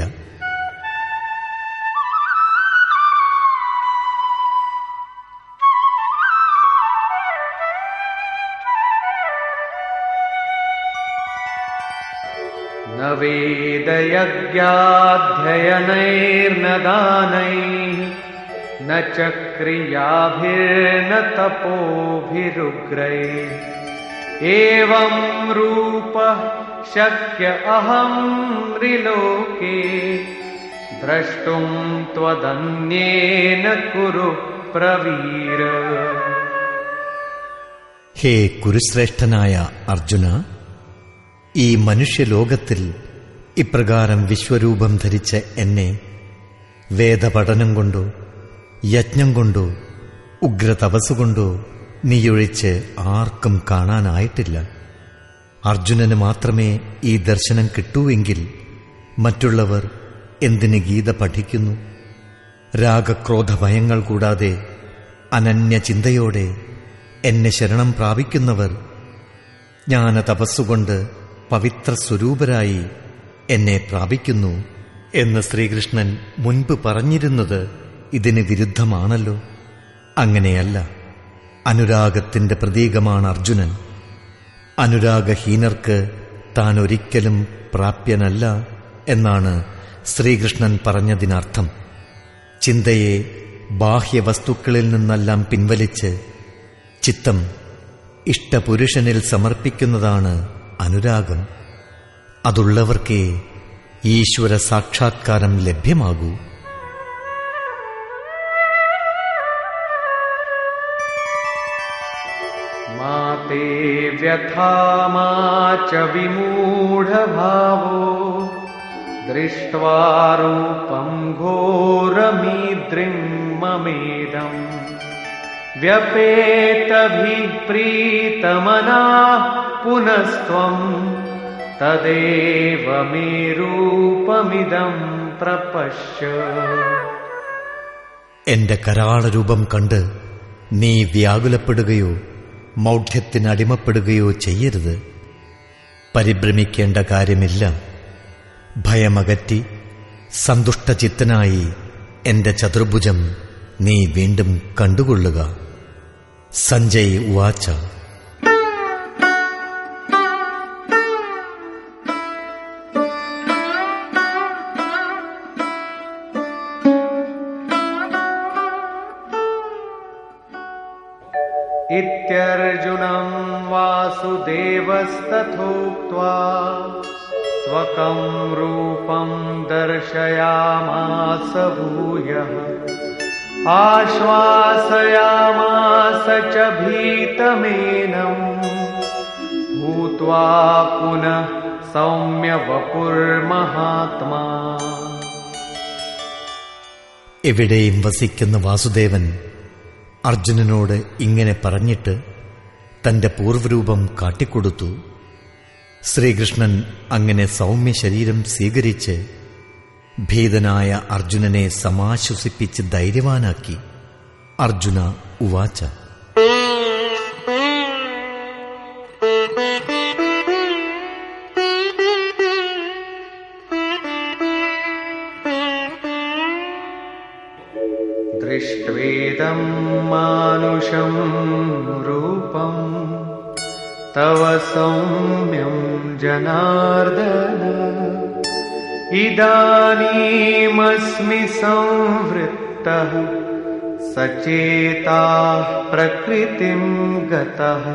ന വേദയജ്ഞാധ്യയനൈർന ദാനൈഃ ന ച ക്രിയാഭിർന തപോഭിരുഗ്രൈഃ ഏവം രൂപഃ ശക്യ അഹം ത്രിലോകേ ദ്രഷ്ടും ത്വദന്യേന കുരു പ്രവീര. ഹേ കുരുശ്രേഷ്ഠനായ അർജുന, ഈ മനുഷ്യലോകത്തിൽ ഇപ്രകാരം വിശ്വരൂപം ധരിച്ച എന്നെ വേദപഠനം കൊണ്ടോ യജ്ഞം കൊണ്ടോ ഉഗ്രതപസ്സുകൊണ്ടോ നീയൊഴിച്ച് ആർക്കും കാണാനായിട്ടില്ല. അർജുനന് മാത്രമേ ഈ ദർശനം കിട്ടൂവെങ്കിൽ മറ്റുള്ളവർ എന്തിന് ഗീത പഠിക്കുന്നു? രാഗക്രോധഭയങ്ങൾ കൂടാതെ അനന്യചിന്തയോടെ എന്നെ ശരണം പ്രാപിക്കുന്നവർ ജ്ഞാനതപസ്സുകൊണ്ട് പവിത്ര സ്വരൂപരായി എന്നെ പ്രാപിക്കുന്നു എന്ന് ശ്രീകൃഷ്ണൻ മുൻപ് പറഞ്ഞിരുന്നത് ഇതിന് വിരുദ്ധമാണല്ലോ. അങ്ങനെയല്ല. അനുരാഗത്തിന്റെ പ്രതീകമാണ് അർജുനൻ. അനുരാഗഹീനർക്ക് താൻ ഒരിക്കലും പ്രാപ്യനല്ല എന്നാണ് ശ്രീകൃഷ്ണൻ പറഞ്ഞതിനർത്ഥം. ചിന്തയെ ബാഹ്യവസ്തുക്കളിൽ നിന്നെല്ലാം പിൻവലിച്ച് ചിത്തം ഇഷ്ടപുരുഷനിൽ സമർപ്പിക്കുന്നതാണ് അനുരാഗം അതുള്ളവർക്കേ ഈശ്വര സാക്ഷാത്കാരം ലഭ്യമാകൂ. മാതേ വ്യഥാ മാ ച വിമൂഢഭാവോ ദൃഷ്ട്വാ രൂപം ഘോരമീദ്രിം മമേദം വ്യപേതഭിപ്രീതമനാഃ പുനസ്ത്വം തദേവ മേ രൂപമിദം പ്രപശ്യ. എന്റെ കരാളരൂപം കണ്ട് നീ വ്യാകുലപ്പെടുകയോ മൗഢ്യത്തിനടിമപ്പെടുകയോ ചെയ്യരുത്. പരിഭ്രമിക്കേണ്ട കാര്യമില്ല. ഭയമകറ്റി സന്തുഷ്ടചിത്തനായി എന്റെ ചതുർഭുജം നീ വീണ്ടും കണ്ടുകൊള്ളുക. സഞ്ജയ് ഉവാച. ഇത്യർജുനം വാസുദേവസ്തഥോക്ത്വാ സ്വകം രൂപം ദർശയാമാസ ഭൂയഃ ആശ്വാസയാമാസ ച ഭീതമേനം ഭൂത്വാ പുനഃ സൗമ്യ വപുർമഹാത്മാ. എവിടെയും വസിക്കുന്ന വാസുദേവൻ അർജുനനോട് ഇങ്ങനെ പറഞ്ഞിട്ട് തന്റെ പൂർവ്വരൂപം കാട്ടിക്കൊടുത്തു. ശ്രീകൃഷ്ണൻ അങ്ങനെ സൗമ്യ ശരീരം സ്വീകരിച്ച് ഭീതനായ അർജുനനെ സമാശ്വസിപ്പിച്ച് ധൈര്യവാനാക്കി. അർജുന ഉവാച. ദൃഷ്ട്വേദം മാനുഷം രൂപം തവ സൗമ്യം ജനാർദന ഇദാനീമസ്മി സംവൃത്തഃ സചേതാഃ പ്രകൃതിം ഗതഃ.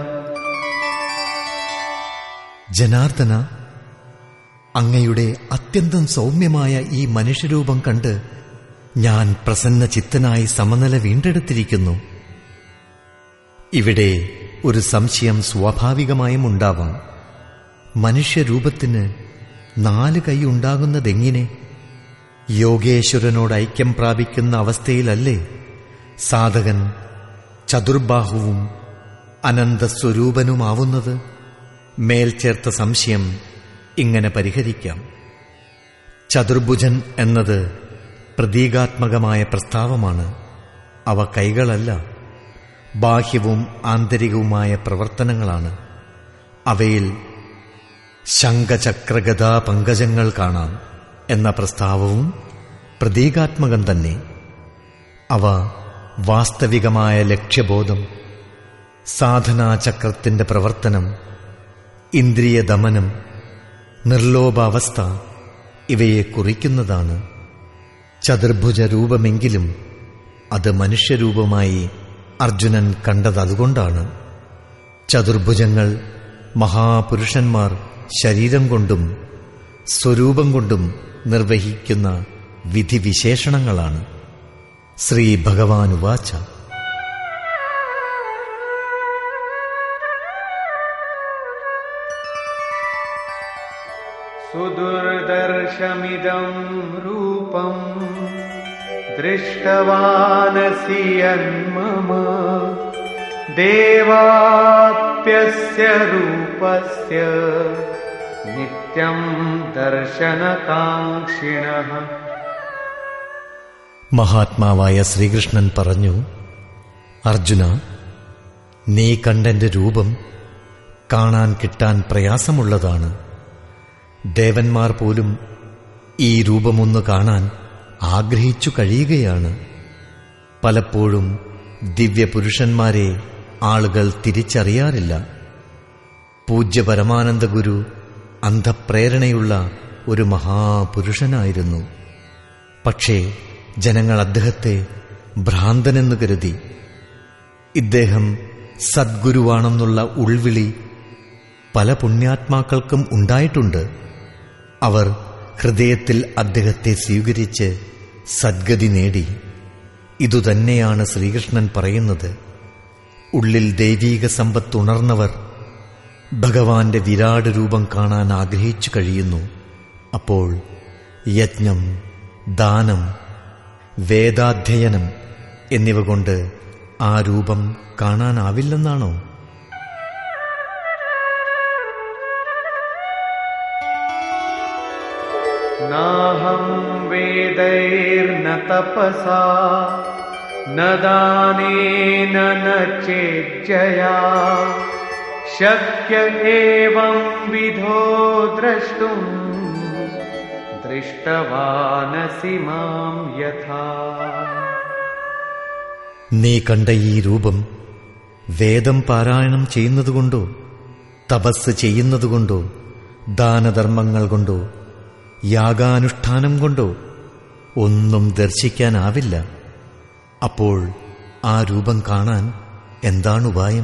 ജനാർദന, അങ്ങയുടെ അത്യന്തം സൗമ്യമായ ഈ മനുഷ്യരൂപം കണ്ട് ഞാൻ പ്രസന്നചിത്തനായി സമനില വീണ്ടെടുത്തിരിക്കുന്നു. ഇവിടെ ഒരു സംശയം സ്വാഭാവികമായും ഉണ്ടാവാം. മനുഷ്യരൂപത്തിന് 4 കൈ ഉണ്ടാകുന്നതെങ്ങനെ? യോഗേശ്വരനോട് ഐക്യം പ്രാപിക്കുന്ന അവസ്ഥയിലല്ലേ സാധകൻ ചതുർബാഹുവും അനന്തസ്വരൂപനുമാവുന്നത്? മേൽചേർത്ത സംശയം ഇങ്ങനെ പരിഹരിക്കാം. ചതുർഭുജൻ എന്നത് പ്രതീകാത്മകമായ പ്രസ്താവമാണ്. അവ കൈകളല്ല, ബാഹ്യവും ആന്തരികവുമായ പ്രവർത്തനങ്ങളാണ്. അവയിൽ ശംഖചക്രഗദാ പങ്കജങ്ങൾ കാണാം എന്ന പ്രസ്താവവും പ്രതീകാത്മകം തന്നെ. അവ വാസ്തവികമായ ലക്ഷ്യബോധം, സാധനാചക്രത്തിന്റെ പ്രവർത്തനം, ഇന്ദ്രിയ ദമനം, നിർലോഭാവസ്ഥ ഇവയെ കുറിക്കുന്നതാണ്. ചതുർഭുജ രൂപമെങ്കിലും അത് മനുഷ്യരൂപമായി അർജുനൻ കണ്ടതതുകൊണ്ടാണ്. ചതുർഭുജങ്ങൾ മഹാപുരുഷന്മാർ ശരീരം കൊണ്ടും സ്വരൂപം കൊണ്ടും നിർവഹിക്കുന്ന വിധിവിശേഷണങ്ങളാണ്. ശ്രീ ഭഗവാൻ ഉവാച. സുദുർദർശമിദം രൂപം ദൃഷ്ടവാനസി യന്മമ ദേവാപ്യസ്യ രൂപസ്യ നിത്യം ദർശനകാംക്ഷിണഃ. മഹാത്മാവായ ശ്രീകൃഷ്ണൻ പറഞ്ഞു, അർജുന, നീ കണ്ടെന്റെ രൂപം കാണാൻ കിട്ടാൻ പ്രയാസമുള്ളതാണ്. ദേവന്മാർ പോലും ഈ രൂപമൊന്ന് കാണാൻ ആഗ്രഹിച്ചു കഴിയുകയാണ്. പലപ്പോഴും ദിവ്യപുരുഷന്മാരെ ആളുകൾ തിരിച്ചറിയാറില്ല. പൂജ്യ പരമാനന്ദ ഗുരു അന്ധപ്രേരണയുള്ള ഒരു മഹാപുരുഷനായിരുന്നു. പക്ഷേ ജനങ്ങൾ അദ്ദേഹത്തെ ഭ്രാന്തനെന്ന് കരുതി. ഇദ്ദേഹം സദ്ഗുരുവാണെന്നുള്ള ഉൾവിളി പല പുണ്യാത്മാക്കൾക്കും ഉണ്ടായിട്ടുണ്ട്. അവർ ഹൃദയത്തിൽ അദ്ദേഹത്തെ സ്വീകരിച്ച് സദ്ഗതി നേടി. ഇതുതന്നെയാണ് ശ്രീകൃഷ്ണൻ പറയുന്നത്. ഉള്ളിൽ ദൈവീക സമ്പത്ത് ഉണർന്നവർ ഭഗവാന്റെ വിരാട് രൂപം കാണാൻ ആഗ്രഹിച്ചു കഴിയുന്നു. അപ്പോൾ യജ്ഞം, ദാനം, വേദാധ്യയനം എന്നിവ കൊണ്ട് ആ രൂപം കാണാനാവില്ലെന്നാണോ? നാഹം വേദൈർന തപസാ ന ദാനേന ന ചേജ്ജയാ ശക്യ ഏവം വിധോ ദ്രഷ്ടും ദൃഷ്ടവാനസി മാം യഥാ. നീ കണ്ട ഈ രൂപം വേദം പാരായണം ചെയ്യുന്നതുകൊണ്ടോ, തപസ് ചെയ്യുന്നതുകൊണ്ടോ, ദാനധർമ്മങ്ങൾ കൊണ്ടോ, യാഗാനുഷ്ഠാനം കൊണ്ടോ ഒന്നും ദർശിക്കാനാവില്ല. അപ്പോൾ ആ രൂപം കാണാൻ എന്താണുപായം?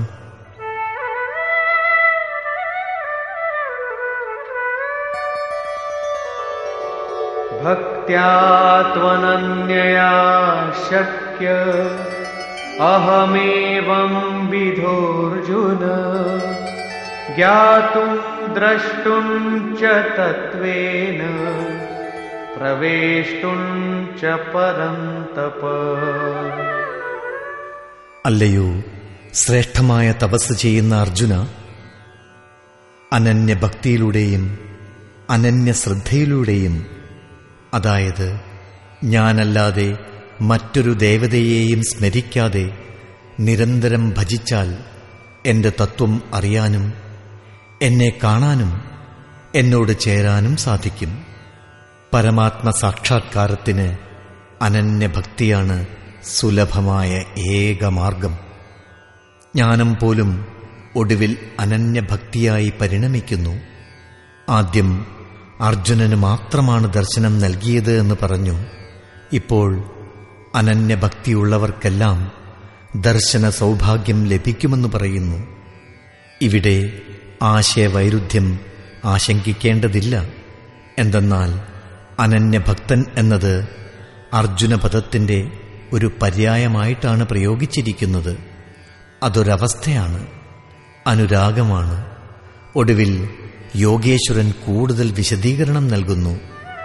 ഭക്ത്യാ ത്വനന്യയാ ശക്യ അഹമേവം വിധോർജുന ജ്ഞാതും ദ്രഷ്ടും ച തത്വേന പ്രവേഷ്ടും ച പരന്തപ. അല്ലയോ ശ്രേഷ്ഠമായ തപസ് ചെയ്യുന്ന അർജുന, അനന്യഭക്തിയിലൂടെയും അനന്യശ്രദ്ധയിലൂടെയും, അതായത് ഞാനല്ലാതെ മറ്റൊരു ദേവതയെയും സ്മരിക്കാതെ നിരന്തരം ഭജിച്ചാൽ എന്റെ തത്വം അറിയാനും എന്നെ കാണാനും എന്നോട് ചേരാനും സാധിക്കും. പരമാത്മ സാക്ഷാത്കാരത്തിന് അനന്യഭക്തിയാണ് സുലഭമായ ഏകമാർഗം. ജ്ഞാനം പോലും ഒടുവിൽ അനന്യഭക്തിയായി പരിണമിക്കുന്നു. ആദ്യം അർജുനന് മാത്രമാണ് ദർശനം നൽകിയത് എന്ന് പറഞ്ഞു. ഇപ്പോൾ അനന്യഭക്തിയുള്ളവർക്കെല്ലാം ദർശന സൗഭാഗ്യം ലഭിക്കുമെന്ന് പറയുന്നു. ഇവിടെ ആശയവൈരുദ്ധ്യം ആശങ്കിക്കേണ്ടതില്ല. എന്തെന്നാൽ അനന്യഭക്തൻ എന്നത് അർജുനപദത്തിന്റെ ഒരു പര്യായമായിട്ടാണ് പ്രയോഗിച്ചിരിക്കുന്നത്. അതൊരവസ്ഥയാണ്, അനുരാഗമാണ്. ഒടുവിൽ യോഗേശ്വരൻ കൂടുതൽ വിശദീകരണം നൽകുന്നു.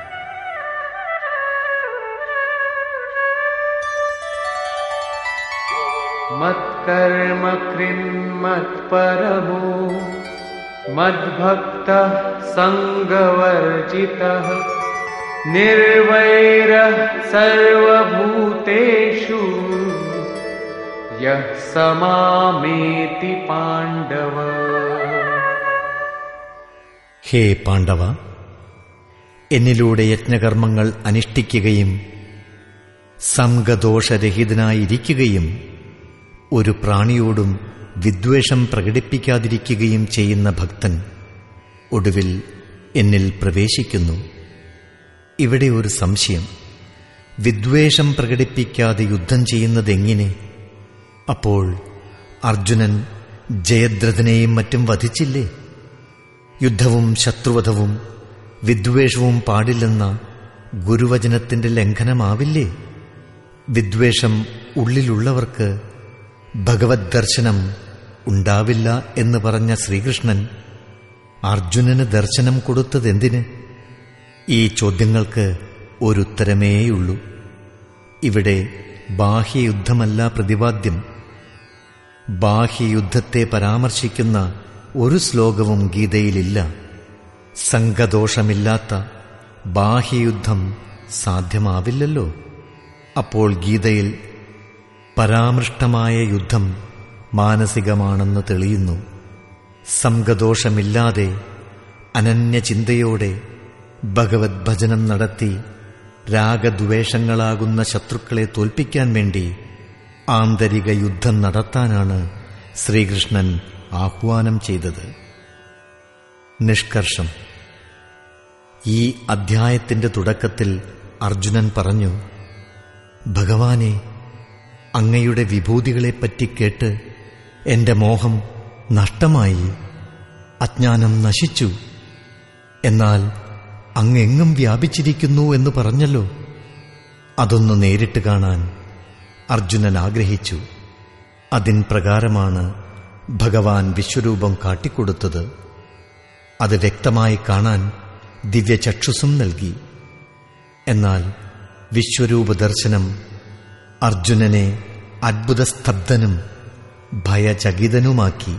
മത്കർമ്മ കൃന്മത്പരമോ മദ്ഭക്തഃ സംഗവർജിതഃ നിർവൈരഃ സർവഭൂതേഷു യഃ സമാമേതി പാണ്ഡവ. ഹേ പാണ്ഡവ, എന്നിലൂടെ യജ്ഞകർമ്മങ്ങൾ അനുഷ്ഠിക്കുകയും സംഗദോഷരഹിതനായിരിക്കുകയും ഒരു പ്രാണിയോടും വിദ്വേഷം പ്രകടിപ്പിക്കാതിരിക്കുകയും ചെയ്യുന്ന ഭക്തൻ ഒടുവിൽ എന്നിൽ പ്രവേശിക്കുന്നു. ഇവിടെ ഒരു സംശയം. വിദ്വേഷം പ്രകടിപ്പിക്കാതെ യുദ്ധം ചെയ്യുന്നതെങ്ങനെ? അപ്പോൾ അർജുനൻ ജയദ്രഥനെയും മറ്റും വധിച്ചില്ലേ? യുദ്ധവും ശത്രുവധവും വിദ്വേഷവും പാടില്ലെന്ന ഗുരുവചനത്തിന്റെ ലംഘനമാവില്ലേ? വിദ്വേഷം ഉള്ളിലുള്ളവർക്ക് ഭഗവത് ദർശനം ഉണ്ടാവില്ല എന്ന് പറഞ്ഞ ശ്രീകൃഷ്ണൻ അർജുനന് ദർശനം കൊടുത്തതെന്തിന്? ഈ ചോദ്യങ്ങൾക്ക് ഒരുത്തരമേയുള്ളൂ. ഇവിടെ ബാഹ്യയുദ്ധമല്ല പ്രതിപാദ്യം. ബാഹ്യയുദ്ധത്തെ പരാമർശിക്കുന്ന ഒരു ശ്ലോകവും ഗീതയിലില്ല. സംഘദോഷമില്ലാത്ത ബാഹ്യയുദ്ധം സാധ്യമാവില്ലല്ലോ. അപ്പോൾ ഗീതയിൽ പരാമൃഷ്ടമായ യുദ്ധം മാനസികമാണെന്ന് തെളിയുന്നു. സംഘദോഷമില്ലാതെ അനന്യചിന്തയോടെ ഭഗവത് ഭജനം നടത്തി രാഗദ്വേഷങ്ങളാകുന്ന ശത്രുക്കളെ തോൽപ്പിക്കാൻ വേണ്ടി ആന്തരിക യുദ്ധം നടത്താനാണ് ശ്രീകൃഷ്ണൻ ആഹ്വാനം ചെയ്തത്. നിഷ്കർഷം: ഈ അധ്യായത്തിന്റെ തുടക്കത്തിൽ അർജുനൻ പറഞ്ഞു, ഭഗവാനെ, അങ്ങയുടെ വിഭൂതികളെപ്പറ്റി കേട്ട് എന്റെ മോഹം നഷ്ടമായി. അജ്ഞാനം നശിച്ചു. എന്നാൽ അങ്ങെങ്ങും വ്യാപിച്ചിരിക്കുന്നു എന്ന് പറഞ്ഞല്ലോ. അതൊന്ന് നേരിട്ട് കാണാൻ അർജുനൻ ആഗ്രഹിച്ചു. അതിൻ പ്രകാരമാണ് ഭഗവാൻ വിശ്വരൂപം കാട്ടിക്കൊടുത്തത്. അത് വ്യക്തമായി കാണാൻ ദിവ്യചക്ഷുസും നൽകി. എന്നാൽ വിശ്വരൂപ ദർശനം അർജുനനെ അത്ഭുതസ്തബ്ധനും ഭയചകിതനുമാക്കി.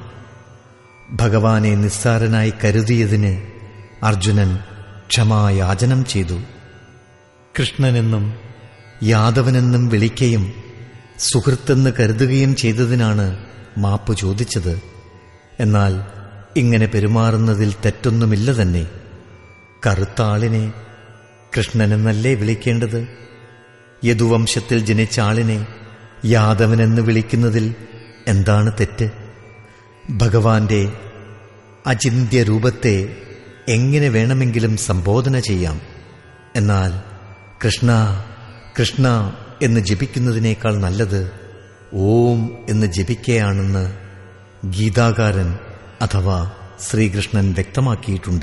ഭഗവാനെ നിസ്സാരനായി കരുതിയതിന് അർജുനൻ ക്ഷമായാചനം ചെയ്തു. കൃഷ്ണനെന്നും യാദവനെന്നും വിളിക്കുകയും സുഹൃത്തെന്ന് കരുതുകയും ചെയ്തതിനാണ് മാപ്പ് ചോദിച്ചത്. എന്നാൽ ഇങ്ങനെ പെരുമാറുന്നതിൽ തെറ്റൊന്നുമില്ല തന്നെ. കറുത്ത ആളിനെ കൃഷ്ണനെന്നല്ലേ വിളിക്കേണ്ടത്? യദുവംശത്തിൽ ജനിച്ച ആളിനെ യാദവനെന്ന് വിളിക്കുന്നതിൽ എന്താണ് തെറ്റ്? ഭഗവാന്റെ അചിന്ത്യരൂപത്തെ എങ്ങനെ വേണമെങ്കിലും സംബോധന ചെയ്യാം. എന്നാൽ കൃഷ്ണ കൃഷ്ണ എന്ന് ജപിക്കുന്നതിനേക്കാൾ നല്ലത് ഓം എന്ന് ജപിക്കുകയാണെന്ന് ഗീതാകാരൻ അഥവാ ശ്രീകൃഷ്ണൻ വ്യക്തമാക്കിയിട്ടുണ്ട്.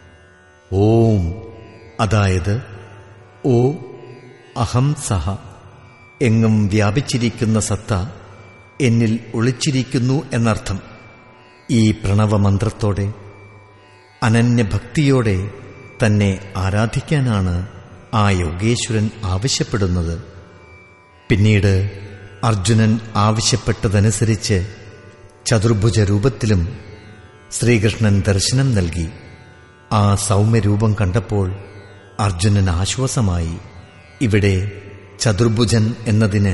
ഓം, അതായത് ഓ അഹം സഹ, എങ്ങും വ്യാപിച്ചിരിക്കുന്ന സത്ത എന്നിൽ ഒളിച്ചിരിക്കുന്നു എന്നർത്ഥം. ഈ പ്രണവമന്ത്രത്തോടെ അനന്യഭക്തിയോടെ തന്നെ ആരാധിക്കാനാണ് ആ യോഗേശ്വരൻ ആവശ്യപ്പെടുന്നത്. പിന്നീട് അർജുനൻ ആവശ്യപ്പെട്ടതനുസരിച്ച് ചതുർഭുജ രൂപത്തിലും ശ്രീകൃഷ്ണൻ ദർശനം നൽകി. ആ സൗമ്യരൂപം കണ്ടപ്പോൾ അർജുനൻ ആശ്വാസമായി. ഇവിടെ ചതുർഭുജൻ എന്നതിന്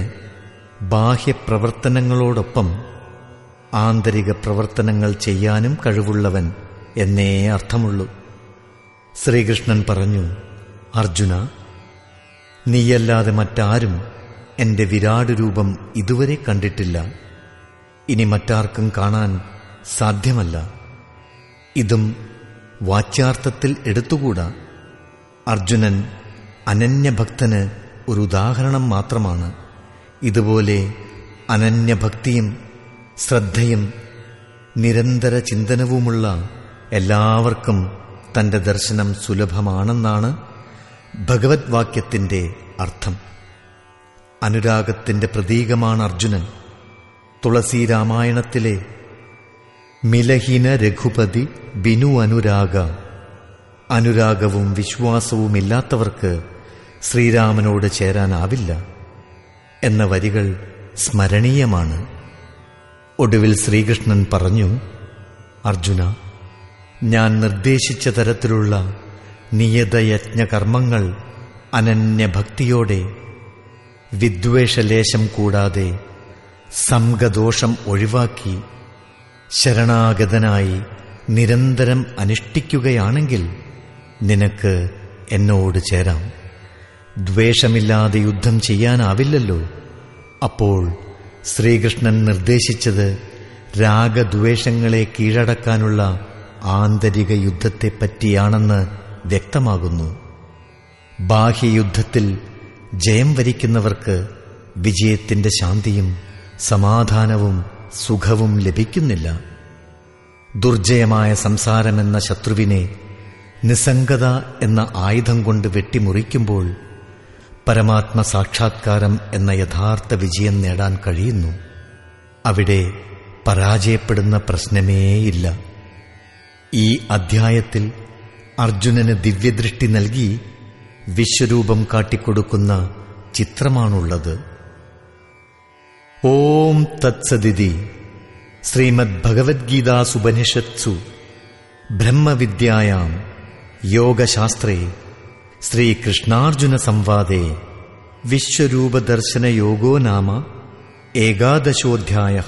ബാഹ്യപ്രവർത്തനങ്ങളോടൊപ്പം ആന്തരിക പ്രവർത്തനങ്ങൾ ചെയ്യാനും കഴിവുള്ളവൻ എന്നേ അർത്ഥമുള്ളൂ. ശ്രീകൃഷ്ണൻ പറഞ്ഞു, അർജുന, നീയല്ലാതെ മറ്റാരും എന്റെ വിരാട് രൂപം ഇതുവരെ കണ്ടിട്ടില്ല. ഇനി മറ്റാർക്കും കാണാൻ സാധ്യമല്ല. ഇതും വാച്യാർത്ഥത്തിൽ എടുത്തുകൂടാ. അർജുനൻ അനന്യഭക്തന് ഒരു ഉദാഹരണം മാത്രമാണ്. ഇതുപോലെ അനന്യഭക്തിയും ശ്രദ്ധയും നിരന്തര ചിന്തനവുമുള്ള എല്ലാവർക്കും തന്റെ ദർശനം സുലഭമാണെന്നാണ് ഭഗവത് വാക്യത്തിന്റെ അർത്ഥം. അനുരാഗത്തിന്റെ പ്രതീകമാണ് അർജുനൻ. തുളസി രാമായണത്തിലെ മിലഹിന രഘുപതി ബിനു അനുരാഗ, അനുരാഗവും വിശ്വാസവുമില്ലാത്തവർക്ക് ശ്രീരാമനോട് ചേരാനാവില്ല എന്ന വരികൾ സ്മരണീയമാണ്. ഒടുവിൽ ശ്രീകൃഷ്ണൻ പറഞ്ഞു, അർജുന, ഞാൻ നിർദ്ദേശിച്ച തരത്തിലുള്ള നിയതയജ്ഞകർമ്മങ്ങൾ അനന്യഭക്തിയോടെ വിദ്വേഷലേശം കൂടാതെ സംഗദോഷം ഒഴിവാക്കി ശരണാഗതനായി നിരന്തരം അനുഷ്ഠിക്കുകയാണെങ്കിൽ നിനക്ക് എന്നോട് ചേരാം. ദ്വേഷമില്ലാതെ യുദ്ധം ചെയ്യാനാവില്ലല്ലോ. അപ്പോൾ ശ്രീകൃഷ്ണൻ നിർദ്ദേശിച്ചത് രാഗദ്വേഷങ്ങളെ കീഴടക്കാനുള്ള ആന്തരിക യുദ്ധത്തെപ്പറ്റിയാണെന്ന് വ്യക്തമാകുന്നു. ബാഹ്യയുദ്ധത്തിൽ ജയം വരിക്കുന്നവർക്ക് വിജയത്തിന്റെ ശാന്തിയും സമാധാനവും സുഖവും ലഭിക്കുന്നില്ല. ദുർജയമായ സംസാരമെന്ന ശത്രുവിനെ നിസ്സംഗത എന്ന ആയുധം കൊണ്ട് വെട്ടിമുറിക്കുമ്പോൾ പരമാത്മ സാക്ഷാത്കാരം എന്ന യഥാർത്ഥ വിജയം നേടാൻ കഴിയുന്നു. അവിടെ പരാജയപ്പെടുന്ന പ്രശ്നമേയില്ല. ഈ അധ്യായത്തിൽ അർജുനന് ദിവ്യദൃഷ്ടി നൽകി വിശ്വരൂപം കാട്ടിക്കൊടുക്കുന്ന ചിത്രമാണുള്ളത്. ഓം തത്സദിതി ശ്രീമദ്ഭഗവദ്ഗീതാസുപനിഷത്സു ബ്രഹ്മവിദ്യായാം യോഗശാസ്ത്രേ ശ്രീകൃഷ്ണാർജുന സംവാദേ വിശ്വരൂപദർശനയോഗോ നാമ ഏകാദശോധ്യായഃ.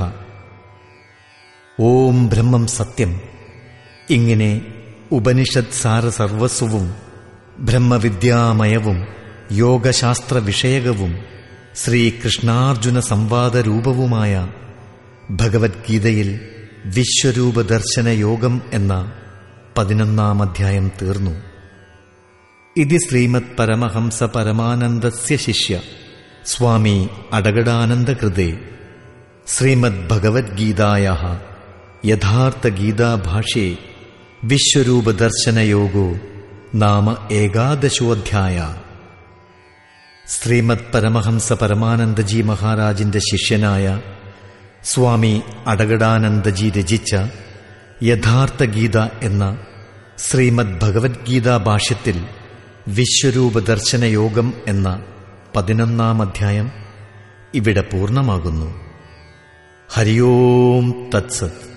ഓം ബ്രഹ്മം സത്യം. ഇങ്ങനെ ഉപനിഷത് സാരസർവസ്വവും ബ്രഹ്മവിദ്യാമയവും യോഗശാസ്ത്ര വിഷയകവും ശ്രീകൃഷ്ണാർജുന സംവാദരൂപവുമായ ഭഗവത്ഗീതയിൽ വിശ്വരൂപദർശന യോഗം എന്ന 11-ാം അധ്യായം തീർന്നു. ഇതി ശ്രീമത് പരമഹംസ പരമാനന്ദസ്യ ശിഷ്യ സ്വാമി അടകടാനന്ദകൃതേ ശ്രീമദ് ഭഗവദ്ഗീതായാഃ യഥാർത്ഥ ഗീതാഭാഷ്യേ വിശ്വരൂപദർശനയോഗോ നാമ ഏകാദശോധ്യായ. ശ്രീമദ് പരമഹംസ പരമാനന്ദജി മഹാരാജിന്റെ ശിഷ്യനായ സ്വാമി അടകടാനന്ദജി രചിച്ച യഥാർത്ഥ ഗീത എന്ന ശ്രീമദ് ഭഗവത്ഗീതാ ഭാഷ്യത്തിൽ വിശ്വരൂപദർശനയോഗം എന്ന 11-ാം അധ്യായം ഇവിടെ പൂർണ്ണമാകുന്നു. ഹരി ഓം തത്സത്.